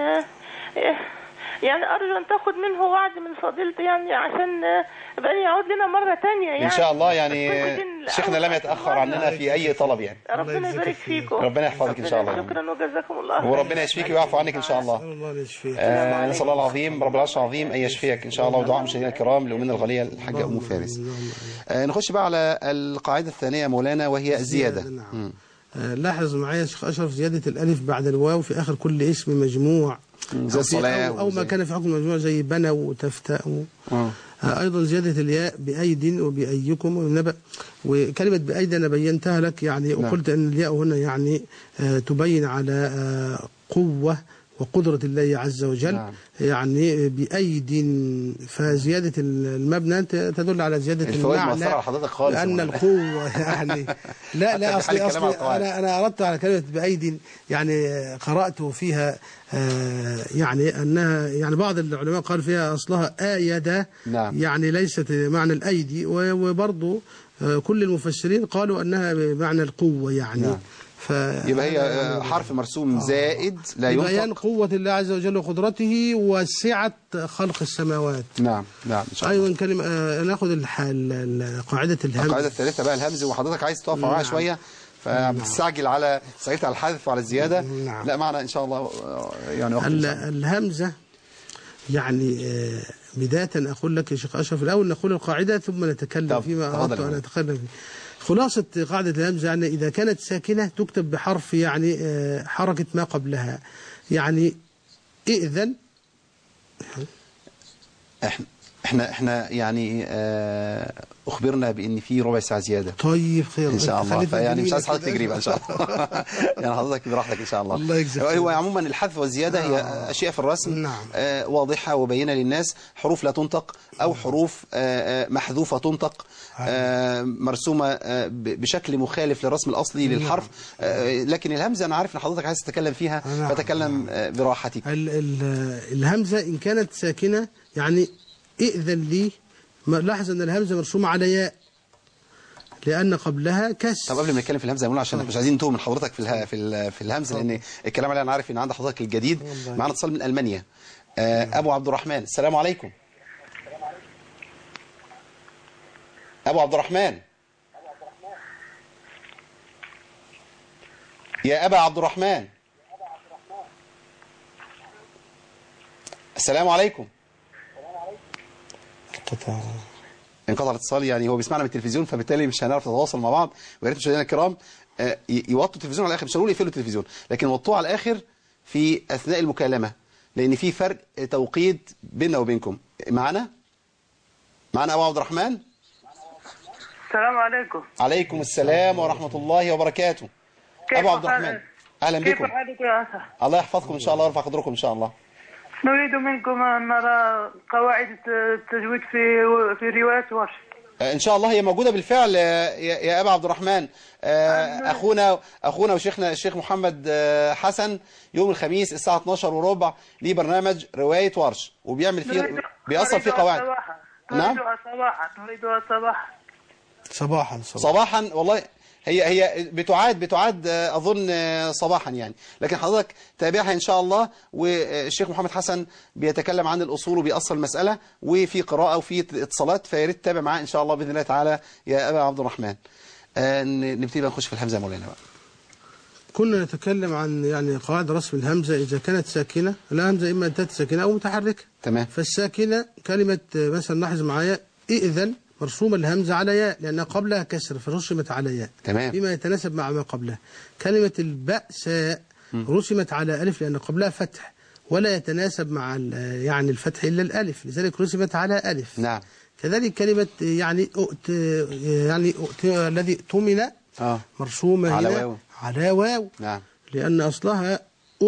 يعني أرجو أن تأخذ منه وعد من فضيلته يعني عشان بأن يعود لنا مرة تانية يعني إن شاء الله. يعني شيخنا لم يتأخر عننا في أي طلب يعني. ربنا يبارك فيكم. ربنا يحفظك إن شاء الله. شكرا وجزاكم الله. وربنا يشفيك ويعفو عنك إن شاء الله. آه نسأل الله العظيم رب العرش العظيم أن يشفيك إن شاء الله. ودعاء مشاهدينا الكرام لأمنا الغالية الحاجة أم فارس. آه نخش بقى على القاعدة الثانية مولانا وهي الزيادة. نعم. آه لاحظ معايا يا شيخ أشرف زيادة الألف بعد الواو في آخر كل اسم مجموع زي الصلاة أو, أو ما كان في حكم المجموع زي بنوا وتفتأوا. آه. أيضا زيادة الياء بأيد وبأيكم ونبأ. وكلمة بأيد أنا بينتها لك يعني نعم. وقلت أن الياء هنا يعني آه تبين على آه قوة وقدرة الله عز وجل. نعم. يعني بأيد، فزيادة المبنى تدل على زيادة المعنى على حضرتك خالص لأن القوة يعني لا لا أصلي, أصلي أنا, أنا أردت على كلمة بأيد يعني قرأت فيها آه يعني أنها يعني بعض العلماء قال فيها أصلها آيدة. نعم. يعني ليست معنى الأيدي، وبرضه آه كل المفسرين قالوا أنها بمعنى القوة يعني. نعم. يبقى هي حرف مرسوم زائد لا ينطق، بيان قوة الله عز وجل وقدرته وسعة خلق السماوات. نعم نعم إن شاء الله. أيضا كلمة آه ناخذ قاعدة الهمز. القاعدة الثالثة بقى الهمز، وحضرتك عايز تقف معاها نعم. شوية فبتستعجل على استعجلت على الحذف وعلى الزيادة. نعم. لا معنا إن شاء الله يعني وقت إن شاء الله. الهمزة يعني آه بداية أقول لك يا شيخ أشرف الأول نقول القاعدة ثم نتكلم فيما أردت أن أتكلم فيه. خلاصة قاعدة الهمزة يعني إذا كانت ساكنة تكتب بحرف يعني حركة ما قبلها. يعني إذن احنا احنا احنا يعني اه اخبرنا بان في ربع ساعه زياده. طيب خير ان شاء الله. فيعني مش عايز حضرتك تجري بقى ان شاء الله. يعني حضرتك براحتك ان شاء الله. الله يجزاك. هو عموما الحذف والزياده هي اشياء في الرسم. نعم. آه واضحه وبينه للناس، حروف لا تنطق او حروف آه محذوفه تنطق، آه مرسومه آه بشكل مخالف للرسم الاصلي للحرف. آه لكن الهمزه انا عارف ان حضرتك عايز تتكلم فيها. نعم. فتكلم آه براحتك. الهمزه ان كانت ساكنه يعني ائذن لي. لاحظ ان الهمزه مرسومه على ياء لان قبلها كسر. طب قبل ما نتكلم في الهمزه نقول عشان مش عايزين نتوه من حضرتك في اله... في في الهمزه، لان الكلام عليه انا عارف ان عند حضرتك الجديد. معانا اتصال من المانيا. آه ابو عبد الرحمن. السلام عليكم. ابو عبد الرحمن. يا ابا عبد الرحمن. السلام عليكم. قطع انقطع الاتصال، يعني هو بيسمعنا من التلفزيون فبالتالي مش هنعرف نتواصل مع بعض. ويا ريت مشاهدينا الكرام آه، يوطوا التلفزيون على الاخر، مش هنقول يقفلوا التلفزيون لكن وطوه على الاخر في اثناء المكالمه، لان في فرق توقيت بيننا وبينكم. معانا معانا ابو عبد الرحمن. السلام عليكم. عليكم السلام ورحمه الله وبركاته. ابو عبد الرحمن اهلا بكم. كيف حالك يا أخي؟ الله يحفظكم ان شاء الله ويرفع قدركم ان شاء الله. نريد منكم أن نرى قواعد التجويد في في رواية ورش. ان شاء الله هي موجوده بالفعل يا, يا ابا عبد الرحمن. اخونا اخونا وشيخنا الشيخ محمد حسن يوم الخميس الساعه اتناشر وربع ليه برنامج روايه ورش وبيعمل فيه بيأصل فيه قواعد. نعم صباحا نريدها صباحا صباحا صباحا والله هي هي بتعاد بتعاد اظن صباحا يعني، لكن حضرتك تابعها ان شاء الله. والشيخ محمد حسن بيتكلم عن الاصول وبيأصل المساله وفي قراءه وفي اتصالات، فيا ريت تتابع معاه ان شاء الله باذن الله تعالى يا ابا عبد الرحمن. نبتدي بقى نخش في الهمزه يا مولانا بقى. كنا نتكلم عن يعني قواعد رسم الهمزه اذا كانت ساكنه، الهمزه اما ان تاتي ساكنه او متحركه. تمام. فالساكنه كلمه مثلا لاحظ معايا إذن مرسومة الهمزة على ياء لأنها قبلها كسر فرسمت على ياء. تمام. بما يتناسب مع ما قبلها. كلمة البأساء رسمت على ألف لأن قبلها فتح ولا يتناسب مع يعني الفتح إلا الألف، لذلك رسمت على ألف. نعم. كذلك كلمة يعني أؤت يعني أؤت الذي اؤتمن آه. مرسومة على هنا واو. على واو. نعم. لأن أصلها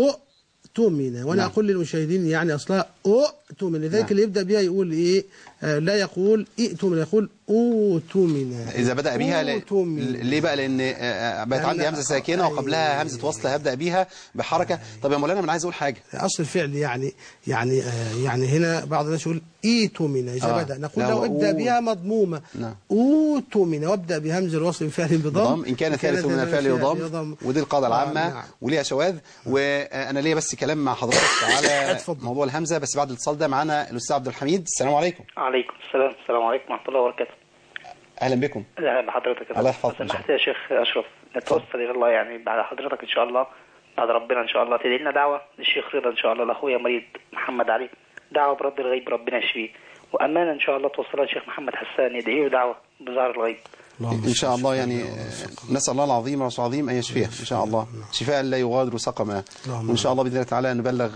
أؤتمن، وأنا نعم. أقول للمشاهدين يعني أصلها أؤتمن، لذلك نعم. اللي يبدأ بها يقول إيه؟ آه لا يقول ائتمن، يقول أوتمن. إذا بدأ بها ل... ليه بقى؟ لأن بقت عندي همزة ساكنة وقبلها همزة وصل هبدأ بيها بحركة. طب يا مولانا أنا عايز أقول حاجة. أصل الفعل يعني يعني آه يعني هنا بعض الناس يقول إيتمن إذا آه. بدأ نقول لو ابدأ بها مضمومة. نعم. أوتمن وابدأ بهمزة الوصل بفعل بضم إن كان ثالث من الفعل يضم، ودي القاعدة العامة. آه. نعم. وليها شواذ. وأنا ليا بس كلام مع حضرتك على موضوع الهمزة، بس بعد الاتصال ده معانا الأستاذ عبد الحميد. السلام عليكم. عليكم السلام. السلام عليكم ورحمة الله وبركاته. اهلا بكم. اهلا بحضرتك. الله يحفظك. سمحت يا شيخ اشرف نتوسل الى الله يعني بعد حضرتك ان شاء الله، بعد ربنا ان شاء الله تدعي لنا دعوه للشيخ رضا ان شاء الله لاخويا مريض محمد علي، دعوه برد الغيب ربنا يشفيه، وامانه ان شاء الله توصلها الشيخ محمد حسان يدعي له دعوه بظهر الغيب ان شاء الله. يعني نسال الله العظيم ورسول العظيم ان يشفيه ان شاء الله شفاء لا يغادر سقما، وان شاء الله باذن الله تعالى نبلغ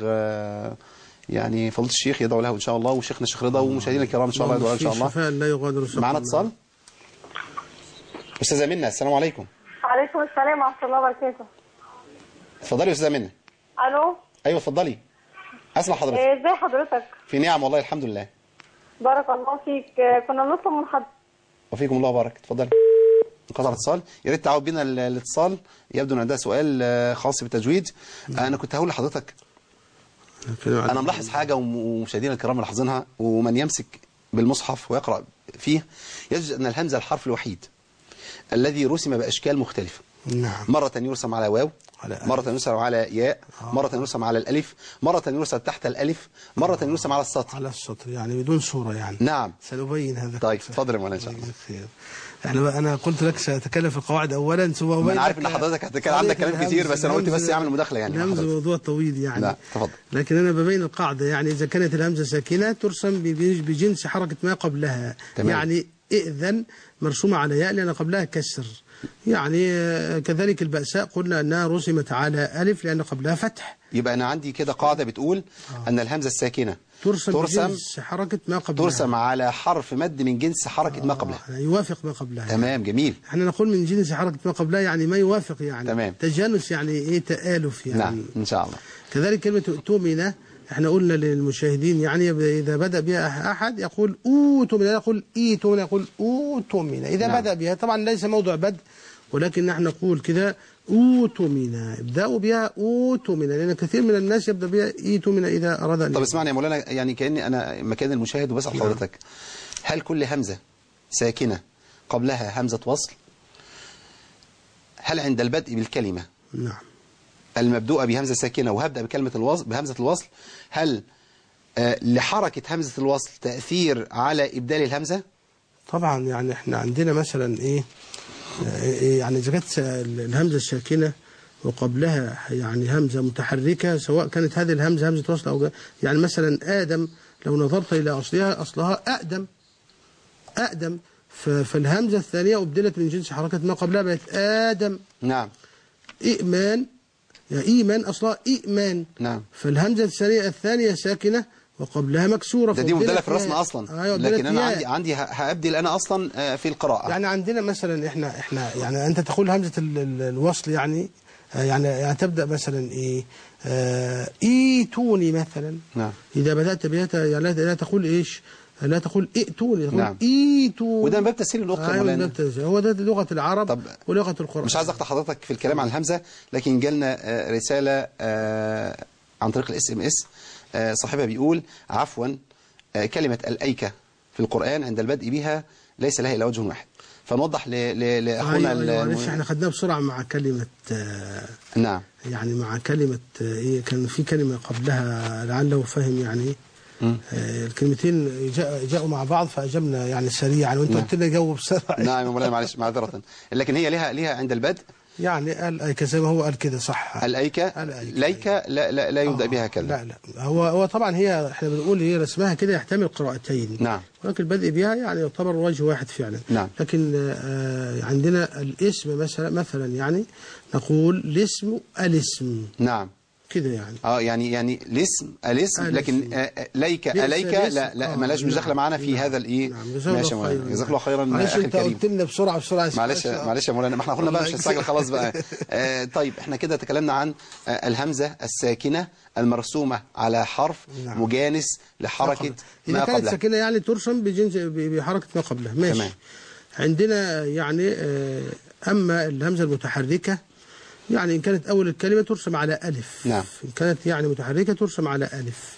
يعني فضيله الشيخ يدعو له ان شاء الله، وشيخنا الشيخ رضا ومشاهدينا الكرام ان شاء الله يدعو له ان شاء الله. شفاء لا يغادر سقما. معنا اتصال. استاذه منى السلام عليكم. وعليكم السلام ورحمه الله وبركاته. اتفضلي يا استاذه منى. الو. ايوه اتفضلي اسمع حضرتك. ازي حضرتك؟ في نعم والله الحمد لله. بارك الله فيك. كنا نطلب من حضرتك. وفيكم الله بارك. اتفضلي. انقطع الاتصال، يا ريت تعود بينا الاتصال، يبدو ان ده سؤال خاص بالتجويد. انا كنت هقول لحضرتك انا ملاحظ حاجه ومشاهدينا الكرام ملاحظينها، ومن يمسك بالمصحف ويقرا فيه يجد ان الهمزه الحرف الوحيد الذي رسم باشكال مختلفه. نعم. مرة يرسم على واو، مرة يرسم على ياء، مرة يرسم على الألف، مرة يرسم تحت الألف، مرة يرسم على السطر. على السطر يعني بدون صورة يعني. نعم. سنبين هذا. طيب اتفضل يا مولانا ان شاء الله. احنا انا قلت لك ساتكلم في القواعد اولا ثم ابين. انا عارف ان حضرتك هتتكلم عندك كلام كتير، بس انا قلت بس اعمل مداخله يعني. الهمزه موضوع طويل يعني. لا تفضل. لكن انا ببين القاعده يعني اذا كانت الهمزه ساكنه ترسم بجنس حركه ما قبلها. تمام. يعني إذن مرسومه على ياء لان قبلها كسر. يعني كذلك البأساء قلنا أنها رسمت على ألف لأن قبلها فتح. يبقى أنا عندي كده قاعدة بتقول آه. أن الهمزة الساكنة ترسم, ترسم بجنس حركة ما قبلها، ترسم على حرف مد من جنس حركة آه. ما قبلها، يوافق ما قبلها. تمام يعني. جميل. احنا نقول من جنس حركة ما قبلها يعني ما يوافق يعني. تمام. تجانس يعني إيه تآلف يعني. نعم إن شاء الله. كذلك كلمة أؤتمنة احنا قلنا للمشاهدين يعني إذا بدأ بها أحد يقول أوتمنة، يقول إيتمنة، يقول أوتمنة. إذا نعم. بدأ بها طبعا ليس موضوع بدء، ولكن نحن نقول كده أوتمنة، ابدأوا بها أوتمنة، لأن كثير من الناس يبدأ بها إيتمنة إذا أراد أن. طب اسمعني يا مولانا، يعني كأني أنا مكان المشاهد وبسأل حضرتك، هل كل همزة ساكنة قبلها همزة وصل؟ هل عند البدء بالكلمة نعم المبدوءة بهمزة ساكنة وهبدأ بكلمة الوصل بهمزة الوصل، هل آه لحركة همزة الوصل تأثير على إبدال الهمزة؟ طبعا يعني احنا عندنا مثلا إيه يعني إذا كانت الهمزة الساكنة وقبلها يعني همزة متحركة، سواء كانت هذه الهمزة همزة وصل أو يعني مثلا آدم لو نظرت إلى أصلها أصلها أقدم. أقدم، فالهمزة الثانية أبدلت من جنس حركة ما قبلها بقت آدم. نعم. إيمان، يعني إيمان أصلا إيمان. نعم. فالهمزة الثانية الثانية ساكنة وقبلها مكسورة. ده دي مبدلة في الرسم أصلا. أيوة، لكن أنا ياء. عندي عندي هأبدل أنا أصلا في القراءة. يعني عندنا مثلا إحنا إحنا يعني أنت تقول همزة ال- ال- الوصل يعني يعني يعني تبدأ مثلا إيه آه إيتوني مثلا. نعم. إذا بدأت بها يعني لا لا تقول إيش، لا تقول ائتوني، تقول نعم. إيتوني. وده من باب تسهيل النطق يا أيوة، من مولانا. باب تسهيل. هو ده لغة العرب طب ولغة القرآن. مش عايز أقطع حضرتك في الكلام عن الهمزة، لكن جالنا رسالة عن طريق الاس ام اس، صاحبها بيقول عفوا كلمة الأيكة في القرآن عند البدء بها ليس لها إلا وجه واحد، فنوضح لأخونا. أيوة أيوة، احنا خدناها بسرعة مع كلمة آه نعم. يعني مع كلمة آه إيه، كان في كلمة قبلها لعله فهم يعني آه الكلمتين جاء جاءوا مع بعض فأجبنا يعني سريعا، وانت قلت لنا جاوب بسرعة. نعم مولانا معلش معذرة، لكن هي لها لها عند البدء يعني الأيكة زي ما هو قال كده صح. الأيكة ليكة لا لا, لا يبدأ بها كلمة. لا لا هو هو طبعا هي احنا بنقول هي رسمها كده يحتمل قراءتين. نعم. ولكن البدء بها يعني يعتبر وجه واحد فعلا. نعم. لكن آه عندنا الاسم مثلا مثلا يعني نقول الاسم الاسم. نعم. كده يعني. اه يعني يعني الاسم الاسم لكن آه ليك اليك لا لا ملاش مش داخله معانا في هذا الايه. ماشي يا جزاك الله خيرا معلش اخي انت الكريم. قلت لنا بسرعه بسرعه. معلش معلش يا مولانا، ما احنا قلنا بقى مش هنستعجل خلاص بقى. آه طيب احنا كده تكلمنا عن آه الهمزه الساكنه المرسومه على حرف نعم. مجانس لحركه ما إذا قبلها. كانت ساكنه يعني ترسم بجنس بحركه ما قبلها. ماشي. تمام. عندنا يعني آه اما الهمزه المتحركه يعني إن كانت أول الكلمة ترسم على ألف. نعم. إن كانت يعني متحركة ترسم على ألف.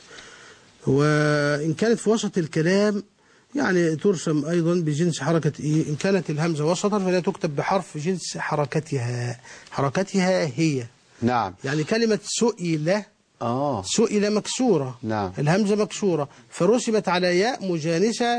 وإن كانت في وسط الكلام يعني ترسم أيضا بجنس حركة إيه. إن كانت الهمزة وسطا فلا تكتب بحرف جنس حركتها، حركتها هي. نعم. يعني كلمة سئل آه. سئل مكسورة. نعم. الهمزة مكسورة فرسمت على ياء مجانسة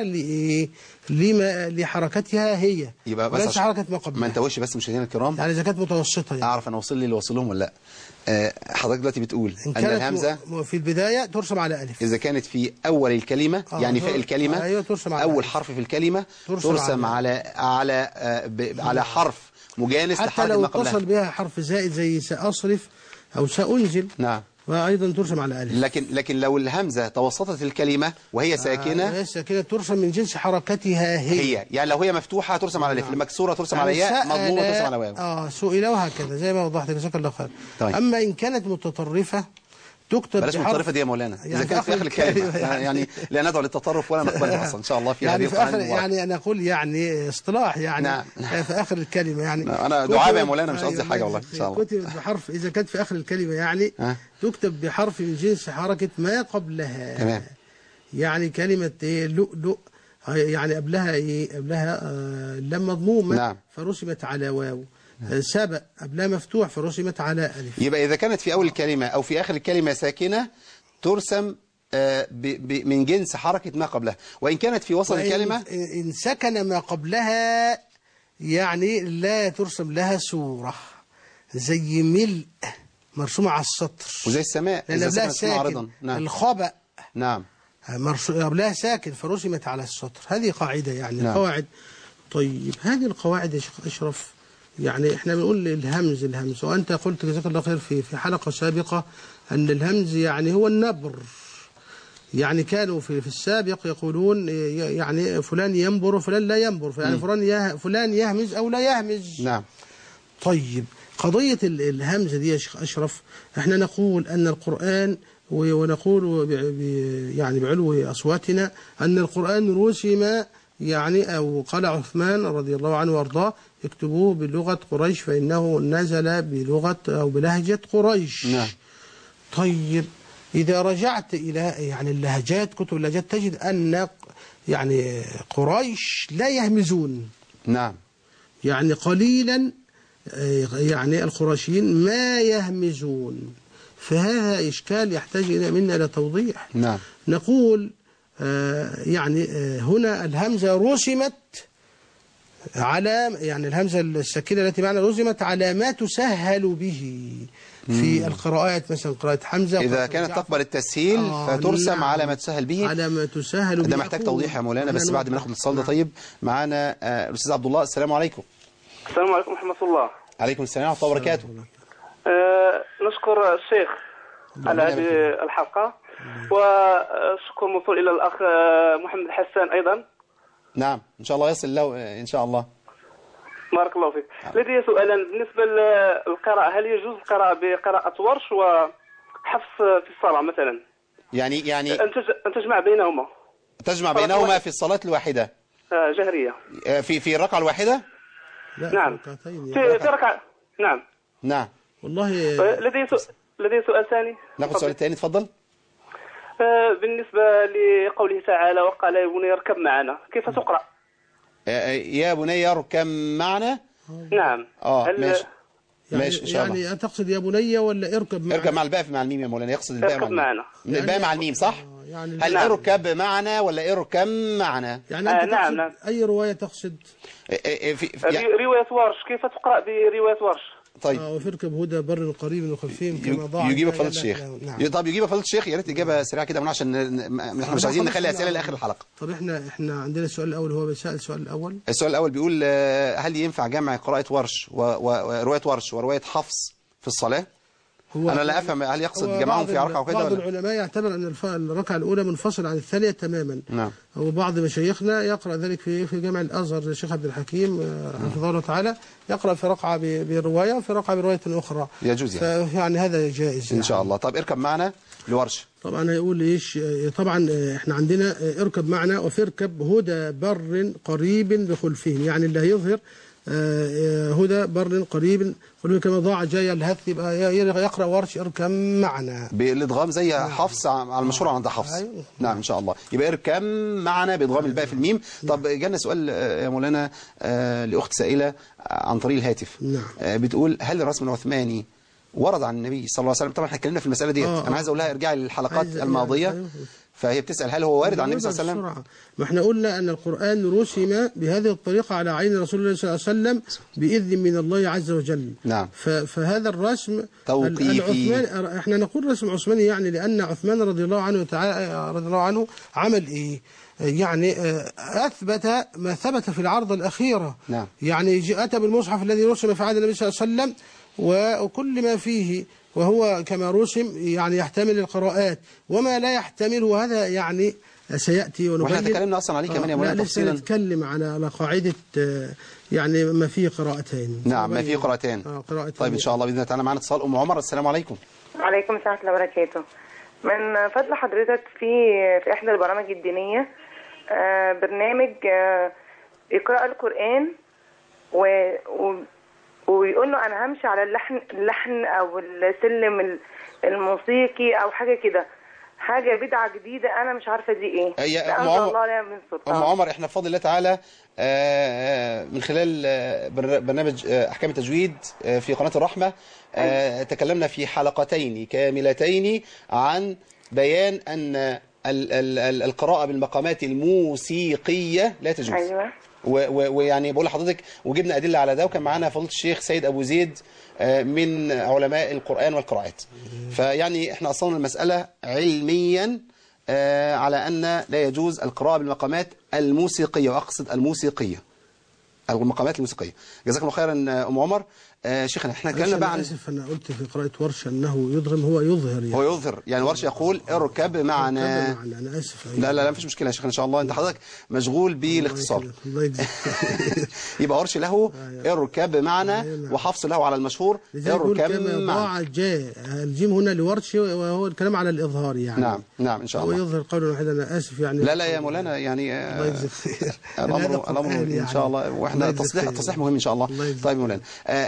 لما لحركتها هي. يبقى بس عشان حركة ما قبلها. ما انتوش بس مشاهدينا الكرام. يعني إذا كانت متوسطة يعني. أعرف أنا وصل لي اللي وصلهم ولا لا. آه حضرتك دلوقتي بتقول إن, أن الهمزة في البداية ترسم على ألف. إذا كانت في أول الكلمة آه يعني في الكلمة. أيوة ترسم على أول ألف. حرف في الكلمة ترسم, ترسم على على على, آه على حرف مجانس لحركة ما قبلها. حتى لو اتصل بها حرف زائد زي سأصرف أو سأنزل. نعم. وأيضا ترسم على ألف. لكن لكن لو الهمزة توسطت الكلمة وهي ساكنة. آه ساكنة ترسم من جنس حركتها هي. هي يعني لو هي مفتوحة ترسم على ألف، المكسورة ترسم على ياء، مضمومة ترسم على واو. اه سئل وهكذا زي ما وضحت جزاك الله خير. طيب. أما إن كانت متطرفة تكتب بلاش متطرفة دي يا مولانا. يعني إذا كانت في آخر الكلمة يعني, يعني لا ندعو للتطرف ولا نقبله أصلا إن شاء الله في يعني هذه في آخر يعني أنا أقول يعني اصطلاح يعني. نعم. في آخر الكلمة يعني. نعم. أنا دعاء يا مولانا مش قصدي حاجة والله إن شاء الله. كتب بحرف إذا كانت في آخر الكلمة يعني أه؟ تكتب بحرف من جنس حركة ما قبلها. تمام. يعني كلمة إيه لؤلؤ يعني قبلها إيه قبلها آه لم مضمومة. نعم. فرسمت على واو. سبق قبلها مفتوح فرسمت على ألف. يبقى إذا كانت في أول الكلمة أو في آخر الكلمة ساكنة ترسم آه ب ب من جنس حركة ما قبلها، وإن كانت في وسط الكلمة إن سكن ما قبلها يعني لا ترسم لها صورة زي ملء مرسومة على السطر وزي السماء إذا قبلها ساكن. نعم. الخبأ نعم قبلها ساكن فرسمت على السطر. هذه قاعدة يعني. نعم. قواعد. طيب هذه القواعد يا شيخ أشرف يعني احنا بنقول الهمز الهمز وأنت قلت جزاك الله خير في في حلقة سابقة أن الهمز يعني هو النبر. يعني كانوا في في السابق يقولون يعني فلان ينبر وفلان لا ينبر، يعني فلان فلان يهمز أو لا يهمز. نعم. طيب قضية الهمزة دي يا شيخ أشرف احنا نقول أن القرآن ونقول يعني بعلو أصواتنا أن القرآن رسم يعني أو قال عثمان رضي الله عنه وارضاه اكتبوه بلغة قريش فإنه نزل بلغة أو بلهجة قريش. نعم. طيب إذا رجعت إلى يعني اللهجات كتب اللهجات تجد أن يعني قريش لا يهمزون. نعم. يعني قليلا يعني القرشيين ما يهمزون، فهذا إشكال يحتاج إلى منا إلى توضيح. نعم. نقول آه يعني آه هنا الهمزة رسمت على يعني الهمزة الساكنة التي معنا رسمت على ما تسهل به. في القراءات مثلا قراءة حمزة إذا كانت تقبل التسهيل آه فترسم نعم. على ما تسهل به، على ما تسهل به. ده محتاج توضيح يا مولانا، بس بعد ما ناخد الاتصال ده. طيب معانا آه الأستاذ عبد الله. السلام عليكم. السلام عليكم ورحمة الله. عليكم السلام ورحمة الله وبركاته. أه نشكر الشيخ على هذه الحلقة، وشكر موصول إلى الأخ محمد حسان أيضا. نعم إن شاء الله يصل له إن شاء الله. بارك الله فيك. لدي سؤالا بالنسبة للقراءة، هل يجوز القراءة بقراءة ورش وحفص في الصلاة مثلا؟ يعني يعني أن تجمع بينهما. تجمع بينهما في الصلاة الواحدة. آه جهرية. في في الركعة الواحدة؟ لا نعم. في, في ركعة. نعم. نعم. والله لدي سؤال لدي سؤال ثاني. ناخذ سؤال ثاني تفضل. آه بالنسبة لقوله تعالى وقال يا بني اركب معنا، كيف تقرأ؟ يا بني اركب معنا. نعم. اه هل ماشي. يعني ماشي ان شاء الله. يعني تقصد يا بني ولا اركب معنا؟ اركب مع الباء مع الميم يا مولانا، يقصد الباء مع معنا. يعني الباء مع الميم صح؟ يعني هل نعم. اركب معنا ولا اركب معنا؟ يعني انت آه نعم نعم. اي رواية تقصد؟ في في يعني رواية ورش، كيف تقرأ برواية ورش؟ طيب اه وفركب هدى بر قريب وخفيف كما ضاع. يجيبك فضيلة الشيخ. نعم. طب يجيبك فضيلة الشيخ، يا ريت اجابه سريعه كده من عشان احنا مش عايزين نخلي اسئله لاخر الحلقه. طب احنا احنا عندنا السؤال الاول، هو بيسال السؤال الاول. السؤال الاول بيقول هل ينفع جمع قراءه ورش وروايه ورش وروايه حفص في الصلاه؟ هو انا لا افهم هل يقصد جمعهم في ركعه وكده بعض ولا؟ العلماء يعتبر ان الركعه الاولى منفصله عن الثانيه تماما. نعم. وبعض مشايخنا يقرا ذلك في في جامع الازهر الشيخ عبد الحكيم حفظه الله تعالى، يقرا في ركعه بروايه وفي ركعه بروايه اخرى. يجوز يعني. يعني هذا جائز ان شاء الله. طب اركب معنا لورش. طبعا هيقول ايش؟ طبعا احنا عندنا اركب معنا وفي اركب هدى بر قريب بخلفهم، يعني اللي هيظهر هدى بر قريب كما ضاع جاي الهث، يبقى يقرأ ورش اركب معنا بالادغام زي حفص على المشهور عند حفص. أيوه. نعم ان شاء الله. يبقى اركب معنا بادغام الباء في الميم. طب جانا سؤال يا مولانا لاخت سائله عن طريق الهاتف. نعم. بتقول هل الرسم العثماني ورد عن النبي صلى الله عليه وسلم؟ طبعا احنا اتكلمنا في المساله ديت. آه. انا عايز اقول لها ارجعي للحلقات الماضيه. أيوه. فهي بتسأل هل هو وارد عن النبي صلى الله عليه وسلم؟ ما احنا قلنا أن القرآن رسم بهذه الطريقة على عين رسول الله صلى الله عليه وسلم بإذن من الله عز وجل. نعم. فهذا الرسم توقيفي. احنا نقول رسم عثماني يعني لأن عثمان رضي الله عنه تعالى رضي الله عنه عمل إيه؟ يعني أثبت ما ثبت في العرض الأخيرة. نعم. يعني أتى بالمصحف الذي رسم في عهد النبي صلى الله عليه وسلم وكل ما فيه وهو كما رسم يعني يحتمل القراءات، وما لا يحتمله هذا يعني سيأتي ونبين. واحنا تكلمنا أصلا عليه كمان يا مولانا تفصيلا. نتكلم على على قاعدة يعني ما فيه قراءتين. نعم ما فيه قراءتين. آه قراءتين. طيب إن شاء الله بإذن الله تعالى. معنا اتصال أم عمر. السلام عليكم. وعليكم السلام ورحمة الله وبركاته. من فضل حضرتك في في إحدى البرامج الدينية برنامج إقراء القرآن و ويقول له انا همشي على اللحن اللحن او السلم الموسيقي او حاجه كده، حاجه بدعه جديده انا مش عارفه دي ايه. يا ام عمر, أم عمر احنا بفضل الله تعالى من خلال برنامج احكام التجويد في قناه الرحمه تكلمنا في حلقتين كاملتين عن بيان ان القراءه بالمقامات الموسيقيه لا تجوز. ايوه. ويعني بقول لحضرتك وجبنا أدلة على ده، وكان معانا فضيلة الشيخ سيد أبو زيد من علماء القرآن والقراءات. فيعني احنا أصلنا المسألة علميا على أن لا يجوز القراءة بالمقامات الموسيقية، وأقصد الموسيقية المقامات الموسيقية. جزاكم الله خيرا أم عمر. شيخنا احنا اتكلمنا بقى عن اسف انا قلت في قراءة ورش انه يضغم، هو يظهر يعني. هو يظهر يعني ورش يقول اركب معنا. اركب معنا. انا اسف. لا لا لا مفيش مشكله يا شيخ ان شاء الله. انت حضرتك مشغول بالاختصار. الله يجزيك. يبقى ورش له اركب معنا وحفص له على المشهور اركب معنا. جاء الجيم هنا لورش وهو الكلام على الاظهار يعني. نعم نعم ان شاء الله. هو يظهر قولا واحدا. انا اسف يعني. لا لا يا مولانا يعني الله يجزيك خير. الامر الامر يعني. ان شاء الله. واحنا تصحيح تصحيح مهم ان شاء الله. طيب مولانا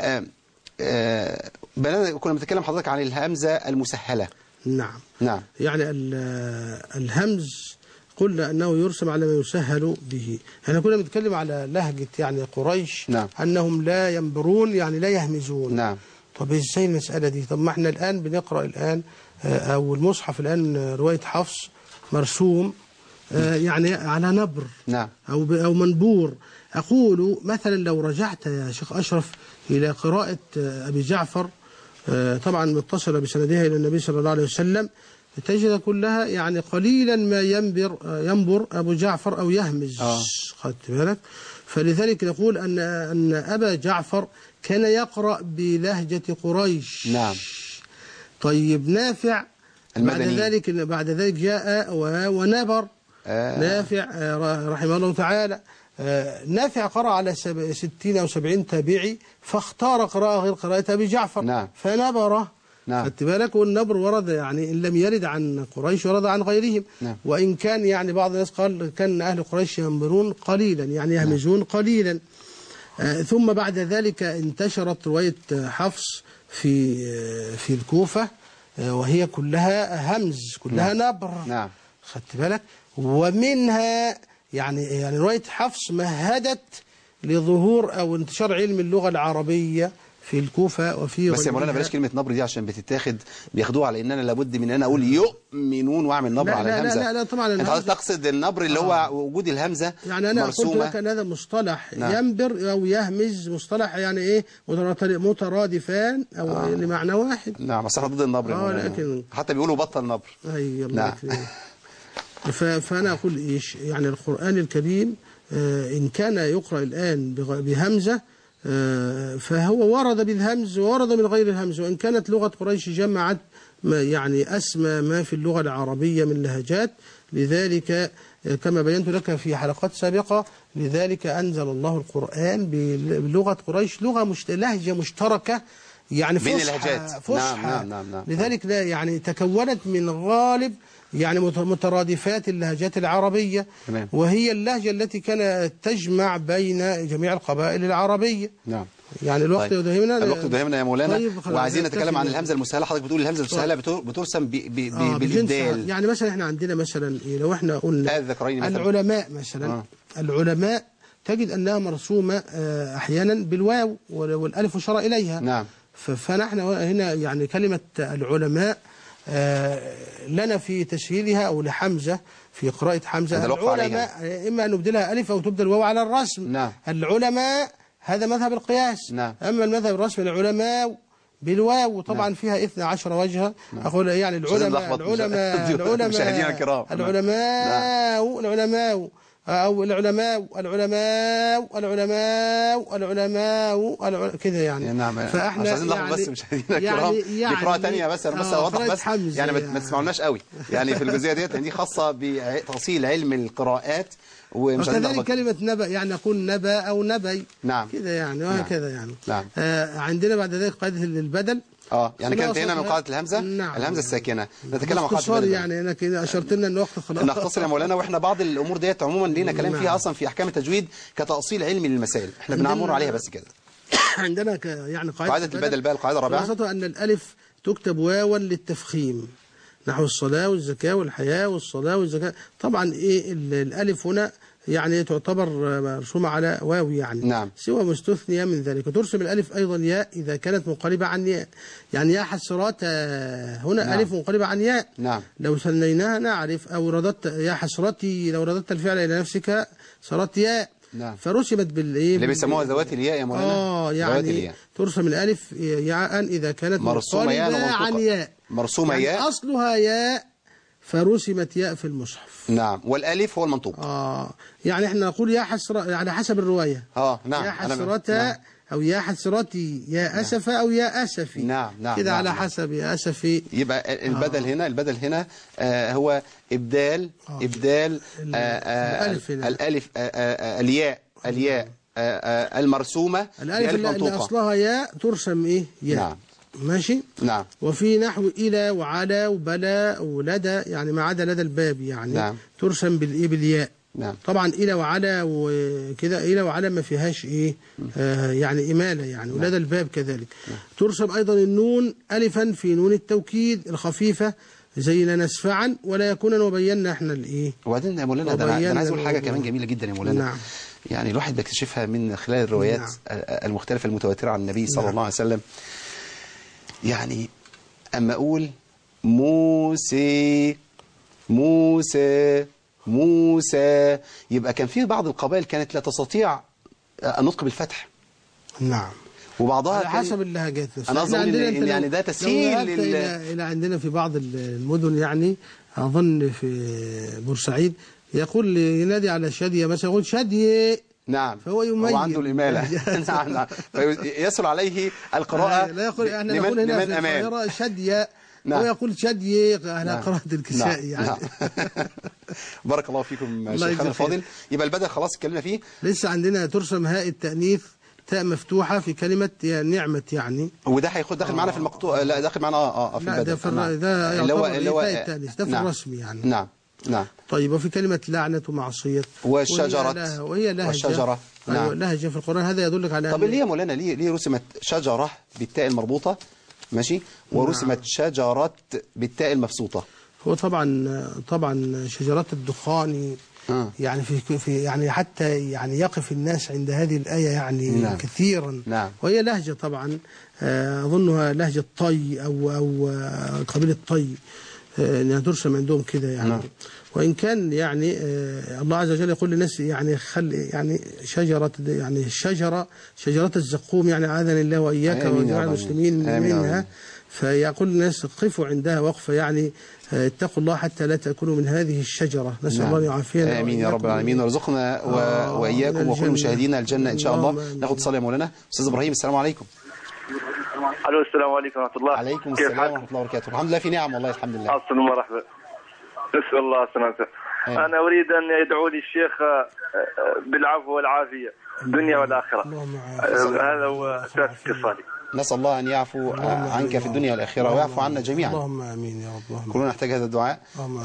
آه آه كنا بنتكلم حضرتك عن الهمزة المسهلة. نعم نعم. يعني الهمز قلنا أنه يرسم على ما يسهل به. احنا كنا بنتكلم على لهجة يعني قريش. نعم. أنهم لا ينبرون يعني لا يهمزون. نعم. طب ازاي المسألة دي؟ طب ما احنا الآن بنقرأ الآن أو المصحف الآن رواية حفص مرسوم يعني على نبر. نعم. أو أو منبور. أقول مثلا لو رجعت يا شيخ أشرف إلى قراءة أبي جعفر طبعا متصلة بسندها إلى النبي صلى الله عليه وسلم، تجد كلها يعني قليلا ما ينبر ينبر أبو جعفر أو يهمز. آه. خدت بالك؟ فلذلك نقول أن أن أبا جعفر كان يقرأ بلهجة قريش. نعم. طيب نافع المدني. بعد ذلك بعد ذلك جاء ونبر. آه. نافع رحمه الله تعالى، نافع قرأ على ستين أو سبعين تابعي، فاختار قراءة غير قراءة أبي جعفر. نعم. فنبره. نعم. خدت بالك؟ والنبر ورد يعني إن لم يرد عن قريش ورد عن غيرهم. نعم. وإن كان يعني بعض الناس قال كان أهل قريش ينبرون قليلا، يعني يهمزون. نعم. قليلا. آه ثم بعد ذلك انتشرت رواية حفص في آه في الكوفة، آه وهي كلها همز، كلها نعم. نبر. نعم. خدت بالك؟ ومنها يعني يعني رواية حفص مهدت لظهور أو انتشار علم اللغة العربية في الكوفة وفي بس يا مولانا بلاش كلمة نبر دي عشان بتتاخد بياخدوها على ان انا لابد من ان انا اقول يؤمنون واعمل نبر لا على لا الهمزة. لا لا طبعا انت عايز تقصد النبر اللي هو آه. وجود الهمزة يعني انا مرسومة. قلت لك ان هذا مصطلح. نعم. ينبر او يهمز مصطلح يعني ايه مترادفان او آه. لمعنى واحد. نعم بس احنا ضد النبر. اه لكن حتى بيقولوا بطل نبر. اي الله يكرمك. فانا اقول ايش يعني القرآن الكريم آه ان كان يقرأ الان بهمزة فهو ورد بالهمز وورد من غير الهمز، وإن كانت لغة قريش جمعت ما يعني أسمى ما في اللغة العربية من لهجات. لذلك كما بينت لك في حلقات سابقة، لذلك أنزل الله القرآن بلغة قريش، لغة مشت... لهجة مشتركة يعني بين فصحى اللهجات. فصحى. نعم نعم نعم. لذلك لا يعني تكونت من غالب يعني مترادفات اللهجات العربية. تمام. وهي اللهجة التي كانت تجمع بين جميع القبائل العربية. نعم. يعني الوقت طيب. يدهمنا الوقت يدهمنا يا مولانا. طيب وعايزين نتكلم عن الهمزة المسهلة. حضرتك بتقول الهمزة المسهلة بترسم ب... ب... ب... آه بالإبدال. يعني مثلا احنا عندنا مثلا إيه لو احنا قلنا العلماء مثلا آه. العلماء تجد أنها مرسومة أحيانا بالواو والألف أشار إليها. نعم. فنحن هنا يعني كلمة العلماء آه لنا في تسهيلها أو لحمزة في قراءة حمزة العلماء إما أن نبدلها ألف أو تبدل واو على الرسم. نعم. العلماء هذا مذهب القياس. نعم. أما المذهب الرسمي العلماء بالواو طبعا. نعم. فيها اثنا عشر وجها. نعم. أقول يعني العلماء العلماء العلماء الكرام العلماء العلماء أو العلماء العلماء العلماء العلماء العلماء كده يعني. نعم. فاحنا مش عايزين نلخبط بس مشاهدينا الكرام. يعني يعني قراءة ثانية بس انا بس اوضح بس يعني, يعني ما تسمعوناش قوي يعني في الجزئية ديت دي خاصة بتفصيل علم القراءات. وكذلك كلمة نبأ يعني نقول نبأ أو نبي. نعم. كده يعني وهكذا يعني. نعم. آه عندنا بعد ذلك قاعدة البدل. اه يعني كانت هنا من قاعدة الهمزة. نعم. الهمزة الساكنة. نتكلم عن قاعدة البدل. يعني انا كده اشرت لنا ان وقت خلاص. نختصر يا مولانا واحنا بعض الامور ديت عموما لينا كلام فيها اصلا في احكام التجويد كتأصيل علمي للمسائل، احنا بنعمر عليها بس كده. عندنا يعني قاعدة, قاعدة البدل بقى القاعدة الرابعة. خلاصة ان الالف تكتب واوا للتفخيم نحو الصلاة والزكاة والحياة والصلاة والزكاة. طبعا ايه الالف هنا يعني تعتبر مرسومة على واو يعني. نعم. سوى مستثنية من ذلك. وترسم الألف أيضا ياء إذا كانت منقلبة عن ياء، يعني يا حسرات هنا. نعم. ألف منقلبة عن ياء. نعم. لو ثنيناها نعرف. أو رددت يا حسرتي لو رددت الفعل إلى نفسك صارت ياء. نعم. فرسمت بالايه اللي بيسموها ذوات الياء يا مولانا. اه يعني ترسم الألف ياء إذا كانت منقلبة عن ياء. مرسومة يعني ياء أصلها ياء فرسمت ياء في المصحف. نعم. والالف هو المنطوق. اه يعني احنا نقول يا حسرة على حسب الرواية. اه نعم. يا حسرتا. نعم. او يا حسرتي يا اسف. نعم. او يا اسفي. نعم نعم كده. نعم. على حسب يا اسفي. يبقى البدل آه. هنا البدل هنا آه هو ابدال آه. ابدال آه آه الالف الالف آه آه الياء الياء آه آه المرسومة الالف اللي اصلها ياء ترسم ايه ياء. نعم. ماشي. نعم. وفي نحو إلى وعلى وبلا ولدى يعني ما عدا لدى الباب يعني. نعم. ترسم بالإيه بالياء. نعم. طبعا إلى وعلى وكده إلى وعلى ما فيهاش إيه آه يعني إمالة يعني. ولدى الباب كذلك. نعم. ترسم أيضا النون ألفا في نون التوكيد الخفيفة زي لنسفعا ولا يكون وبينا احنا الإيه. وبعدين يا مولانا ده أنا عايز أقول حاجة كمان جميلة جدا يا مولانا. نعم. يعني الواحد بيكتشفها من خلال الروايات. نعم. المختلفة المتواترة عن النبي صلى. نعم. الله عليه وسلم. يعني أما أقول موسى موسى موسى يبقى كان في بعض القبائل كانت لا تستطيع النطق بالفتح. نعم. وبعضها على حسب اللهجات. انا قصدي ان إن يعني ده تسهيل لل... الى الى عندنا في بعض المدن، يعني اظن في بورسعيد يقول ينادي على شاديه مثلا، يقول شاديه. نعم، فهو يميز، هو عنده الإمالة. نعم نعم، فيسهل عليه القراءة. لا يقول احنا نقول هنا في القاهرة شادية، نعم. هو يقول شادية على نعم. قراءة الكسائي. نعم. يعني نعم. بارك الله فيكم شيخنا الفاضل. يبقى البدل خلاص اتكلمنا فيه. لسه عندنا ترسم هاء التأنيث تاء مفتوحة في كلمة نعمة يعني، وده هياخد داخل معانا في المقطوع. لا داخل معانا اه اه في البدل. ده في نعم. ده يعتبر اللي هو هاء التأنيث ده في نعم. الرسم يعني. نعم نعم. طيب، وفي كلمة لعنة ومعصية والشجرة، وهي لهجة، والشجرة نعم. أيوة لهجة في القرآن. هذا يدلك على طب اللي هي مولانا ليه ليه رسمت شجرة بالتاء المربوطة ماشي، ورسمت نعم. شجرة بالتاء المبسوطة؟ هو طبعا طبعا شجرات الدخان آه. يعني في في يعني حتى يعني يقف الناس عند هذه الآية يعني نعم. كثيرا نعم. وهي لهجة طبعا أظنها لهجة طي أو أو قبيلة طي، انها ترسم عندهم كده يعني نعم. وان كان يعني آه الله عز وجل يقول للناس يعني خل يعني شجره يعني الشجره شجره الزقوم يعني اعاذنا الله واياك وجميع المسلمين منها، فيقول الناس قفوا عندها وقفه يعني آه اتقوا الله حتى لا تاكلوا من هذه الشجره، نسال نعم. الله ان يعافينا. امين يا رب العالمين، ويرزقنا آه واياكم وكل مشاهدينا الجنه ان شاء الله. ناخد صلاه يا مولانا. استاذ ابراهيم، السلام عليكم. الو السلام عليكم ورحمه الله. عليكم السلام ورحمه الله وبركاته. الحمد لله في نعم والله الحمد لله. اصلا ومرحبا، نسال الله السلامه. انا اريد ان يدعو لي الشيخ بالعفو والعافيه الدنيا والاخره. هذا هو اساس اتصالي. نسال الله ان يعفو عنك في الدنيا والاخره ويعفو عنا جميعا. اللهم امين يا رب. كلنا نحتاج هذا الدعاء.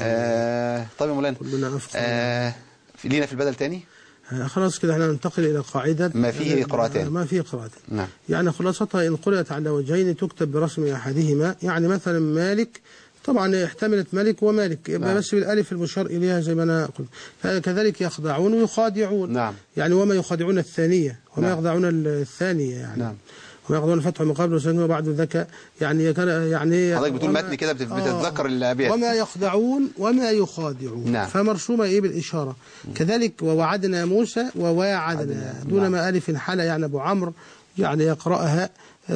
آه طيب يا مولانا، آه لينا في البدل تاني. خلاص كده احنا ننتقل الى قاعده ما فيه قراءتين. ما فيه قراءتين نعم. يعني خلاصتها ان قرأت على وجهين تكتب برسم احدهما، يعني مثلا مالك طبعا احتملت ملك ومالك يبقى نعم. بس بالالف المشار اليها زي ما انا قلت. كذلك يخدعون ويخادعون نعم. يعني وما يخادعون الثانيه وما نعم. يخدعون الثانيه يعني نعم. وما يخدعون الفتح مقابل وسلم وبعد ذكاء يعني كان يعني حضرتك بتقول متن كده بتتذكر الابيات. وما يخدعون وما يخادعون نعم. فمرسومه ايه بالاشاره. كذلك ووعدنا موسى وواعدنا دون نعم. ما الف حلا يعني ابو عمرو يعني يقراها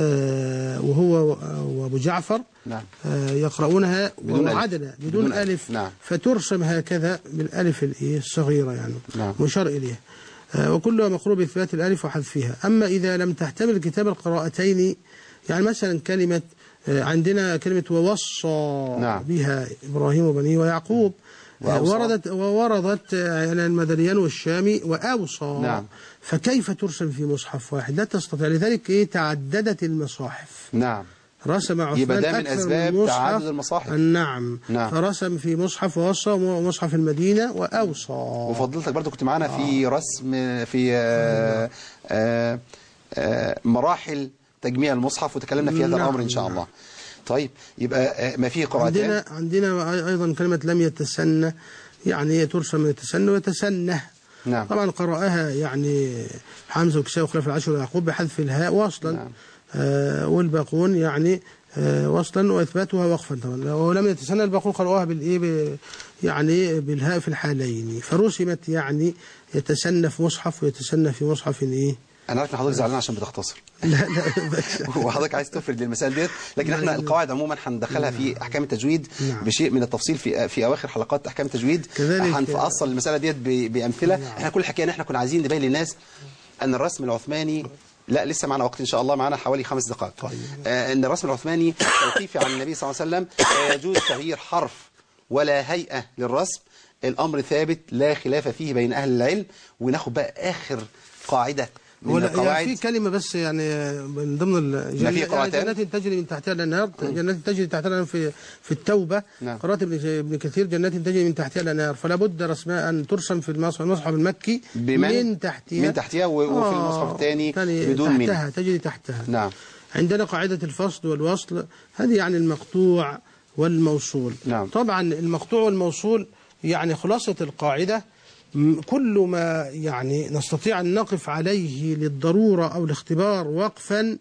آه وهو وابو جعفر نعم. آه يقرؤونها ووعدنا بدون, بدون الف, ألف. نعم. فترسم هكذا بالالف الايه الصغيره يعني نعم. مشار اليه. آه وكلها مقروء بإثبات الالف وحذفها. اما اذا لم تحتمل كتاب القراءتين يعني مثلا كلمه آه عندنا كلمه ووصى نعم. بها ابراهيم وبنيه ويعقوب آه وردت ووردت يعني المدنيان والشامي واوصى نعم. فكيف ترسم في مصحف واحد؟ لا تستطيع. لذلك ايه تعددت المصاحف. نعم. رسم عثمان يبقى ده من اسباب تعدد المصاحف. نعم. نعم. فرسم في مصحف ووصى ومصحف المدينه واوصى. وفضلتك برضو كنت معانا في رسم في آآ آآ آآ مراحل تجميع المصحف وتكلمنا في هذا نعم. الامر ان شاء الله. طيب يبقى ما فيه قراءتين. عندنا عندنا ايضا كلمه لم يتسنى يعني ترسم من يتسنى ويتسنه. نعم. طبعا قرأها يعني حمزه وكساء وخلف العشر ويعقوب بحذف الهاء وصلا. نعم. آه والباقون يعني آه وصلا واثباتها وقفا طبعا. ولم يتسنى الباقون قرأوها بالايه يعني بالهاء في الحالين، فرسمت يعني يتسنى في مصحف ويتسنى في مصحف ايه. انا عارف ان حضرتك زعلان عشان بتختصر. لا لا وحضرتك عايز تفرد للمسائل ديت، لكن احنا القواعد عموما هندخلها في احكام التجويد نعم. بشيء من التفصيل في في اواخر حلقات احكام التجويد هنفصل المساله ديت بامثله. نعم. احنا كل الحكايه ان احنا كنا عايزين نبين للناس ان الرسم العثماني لا لسه معنا وقت ان شاء الله، معنا حوالي خمس دقائق. طيب. آه ان الرسم العثماني توقيفي عن النبي صلى الله عليه وسلم لا يجوز تغيير حرف ولا هيئه للرسم، الامر ثابت لا خلاف فيه بين اهل العلم. وناخد بقى اخر قاعده من القواعد. في كلمه بس يعني من ضمن الجنات يعني جنات تجري من تحتها الانهار، جنات تجري تحتها الانهار في في التوبه. نعم. قرات ابن كثير جنات تجري من تحتها الانهار، فلا بد رسمها ان ترسم في المصحف المكي من تحتها من تحتها وفي آه المصحف الثاني بدون من تحتها تجري تحتها. نعم. عندنا قاعده الفصل والوصل، هذه يعني المقطوع والموصول. نعم. طبعا المقطوع والموصول يعني خلاصه القاعده كل ما يعني نستطيع أن نقف عليه للضرورة أو الاختبار وقفا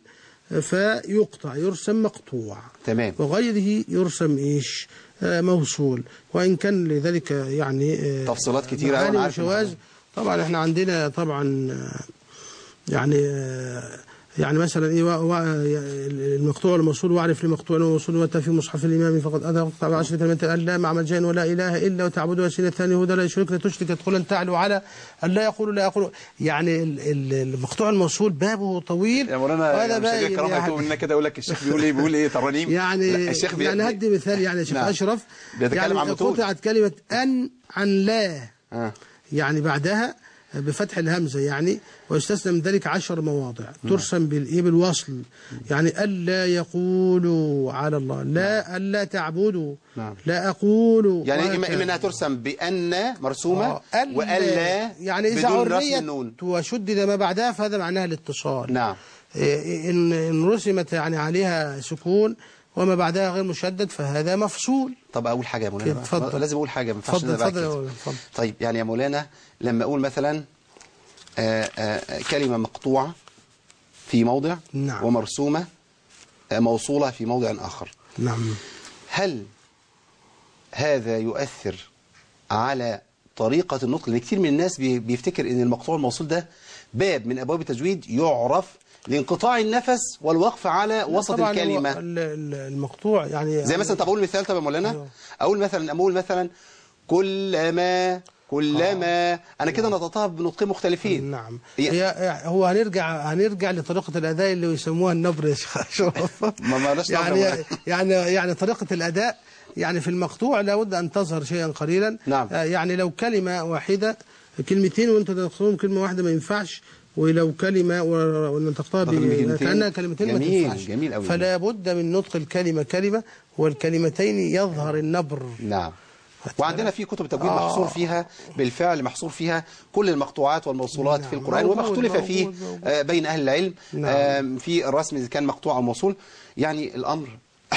فيقطع يرسم مقطوع. تمام. وغيره يرسم إيش آه موصول، وإن كان لذلك يعني آه تفصيلات كثيرة وشواذ. طبعا احنا عندنا طبعا آه يعني آه يعني مثلا ايه المقطوع والموصول، واعرف لمقطوع وموصول واتى في مصحف الامام فقد اتى قطع بعشر كلمات ان لا مع ملجأ ولا اله الا وتعبدوا وسيله الثاني هدى لا يشرك لا تشرك تدخلا تعلو على ان لا يقولوا لا يقولوا. يعني المقطوع الموصول بابه طويل. يا مولانا هذا بقى كرامه منا كده اقول لك الشيخ بيقول ايه بيقول ايه ترانيم يعني الشيخ بي... يعني هدي مثال يعني يا شيخ نعم. اشرف بيتكلم عن متون قطعت كلمه ان عن لا آه. يعني بعدها بفتح الهمزة يعني، ويستثنى من ذلك عشر مواضع ترسم بالإيه بالوصل، يعني ألا يقولوا على الله، لا ألا تعبدوا، لا أقولوا، يعني إما إنها ترسم بأن مرسومة آه. وألا يعني إذا عريت وشدد ما بعدها فهذا معناها الاتصال. نعم. إن إن رسمت يعني عليها سكون وما بعدها غير مشدد فهذا مفصول. طب اقول حاجه يا مولانا، لازم اقول حاجه ما ينفعش اتفضل. طيب يعني يا مولانا لما اقول مثلا آآ آآ كلمه مقطوعه في موضع نعم. ومرسومه موصوله في موضع اخر نعم، هل هذا يؤثر على طريقه النطق؟ لان كثير من الناس بيفتكر ان المقطوع الموصول ده باب من ابواب التجويد يعرف لانقطاع النفس والوقف على وسط الكلمة. المقطوع يعني زي مثلا، طب أقول مثال طب يا مولانا، أقول مثلا أقول مثلا كلما كلما أنا كده نطقتها بنطقين مختلفين. نعم. هي هو هنرجع هنرجع لطريقة الأداء اللي يسموها النبر يا شيخ أشرف. ما مالناش يعني يعني يعني طريقة الأداء يعني في المقطوع لابد أن تظهر شيئا قليلا. نعم. يعني لو كلمة واحدة كلمتين وأنت تنطقهم كلمة واحدة ما ينفعش، ولو كلمة وننطقها كأنها كلمتين ما تنفعش. جميل قوي. فلا بد من نطق الكلمة كلمة والكلمتين يظهر النبر. نعم. وعندنا في كتب تجويد آه. محصور فيها بالفعل محصور فيها كل المقطوعات والموصولات نعم. في القرآن، وما اختلف فيه آه بين أهل العلم نعم. آه في الرسم إذا كان مقطوع أو موصول. يعني الأمر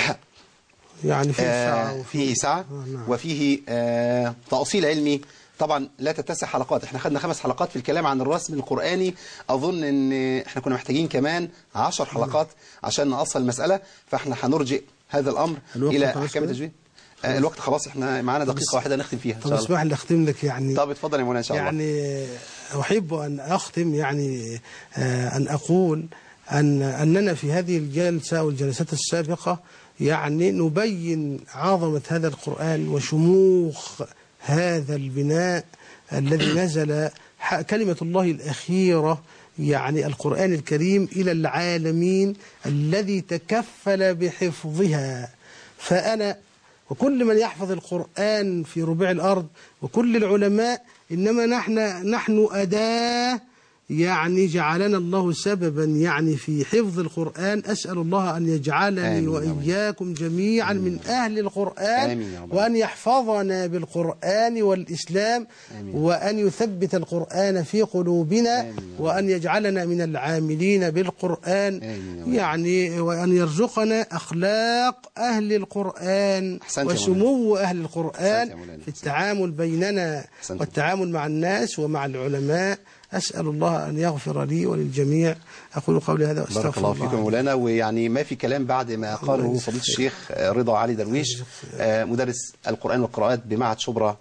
يعني فيه ساعة آه فيه ساعة آه نعم. وفيه آه تأصيل علمي. طبعا لا تتسع حلقات، احنا خدنا خمس حلقات في الكلام عن الرسم القرآني، اظن ان احنا كنا محتاجين كمان عشر حلقات عشان نأصل المسألة، فاحنا هنرجئ هذا الامر الى احكام التجويد. آه الوقت خلاص، احنا معانا دقيقة واحدة نختم فيها ان شاء الله. طب اسمح لي اختم لك يعني. طب اتفضل يا مولانا ان شاء الله. يعني احب ان اختم يعني آه ان اقول ان اننا في هذه الجلسة او الجلسات السابقة يعني نبين عظمة هذا القرآن وشموخ هذا البناء الذي نزل كلمة الله الأخيرة يعني القرآن الكريم إلى العالمين الذي تكفل بحفظها. فأنا وكل من يحفظ القرآن في ربوع الأرض وكل العلماء إنما نحن نحن أداة يعني جعلنا الله سببا يعني في حفظ القرآن. أسأل الله أن يجعلني وإياكم جميعا من أهل القرآن، وأن يحفظنا بالقرآن والإسلام، وأن يثبت القرآن في قلوبنا، وأن يجعلنا من العاملين بالقرآن يعني، وأن يرزقنا أخلاق أهل القرآن وسمو أهل القرآن في التعامل بيننا والتعامل مع الناس ومع العلماء. أسأل الله أن يغفر لي وللجميع. أقول قولي هذا وأستغفر الله. بارك الله فيكم مولانا. ويعني ما في كلام بعد ما قاله فضيلة الشيخ رضا علي درويش مدرس القرآن والقراءات بمعهد شبرا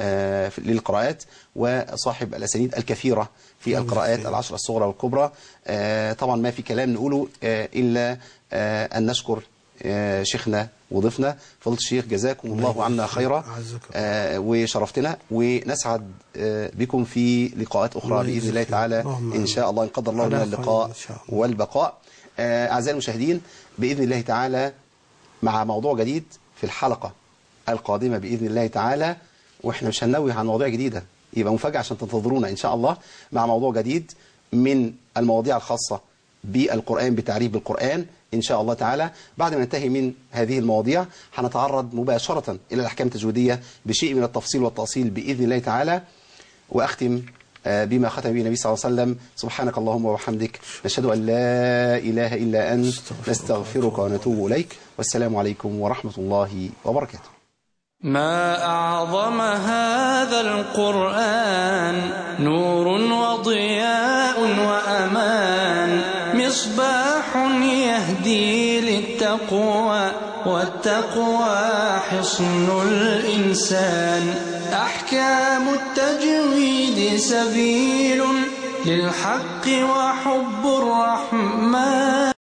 للقراءات وصاحب الأسانيد الكثيرة في القراءات العشر الصغرى والكبرى. طبعا ما في كلام نقوله إلا أن نشكر شيخنا وضيفنا فضيلة الشيخ، جزاكم الله عنا خيرا آه وشرفتنا، ونسعد آه بكم في لقاءات أخرى بإذن الله تعالى إن شاء الله، إن قدر الله لنا اللقاء والبقاء. آه أعزائي المشاهدين، بإذن الله تعالى مع موضوع جديد في الحلقة القادمة بإذن الله تعالى، وإحنا مش هننوه عن مواضيع جديدة، يبقى مفاجأة عشان تنتظرونا إن شاء الله مع موضوع جديد من المواضيع الخاصة بالقرآن، بتعريف بالقرآن إن شاء الله تعالى. بعد ما ننتهي من هذه المواضيع هنتعرض مباشرة إلى الأحكام التجويدية بشيء من التفصيل والتأصيل بإذن الله تعالى. وأختم بما ختم به النبي صلى الله عليه وسلم: سبحانك اللهم وبحمدك، نشهد أن لا إله إلا أنت، نستغفرك ونتوب إليك، والسلام عليكم ورحمة الله وبركاته. ما أعظم هذا القرآن، نور وضياء وأمان، مصباح يهدي للتقوى، والتقوى حصن الإنسان. أحكام التجويد سبيل للحق وحب الرحمن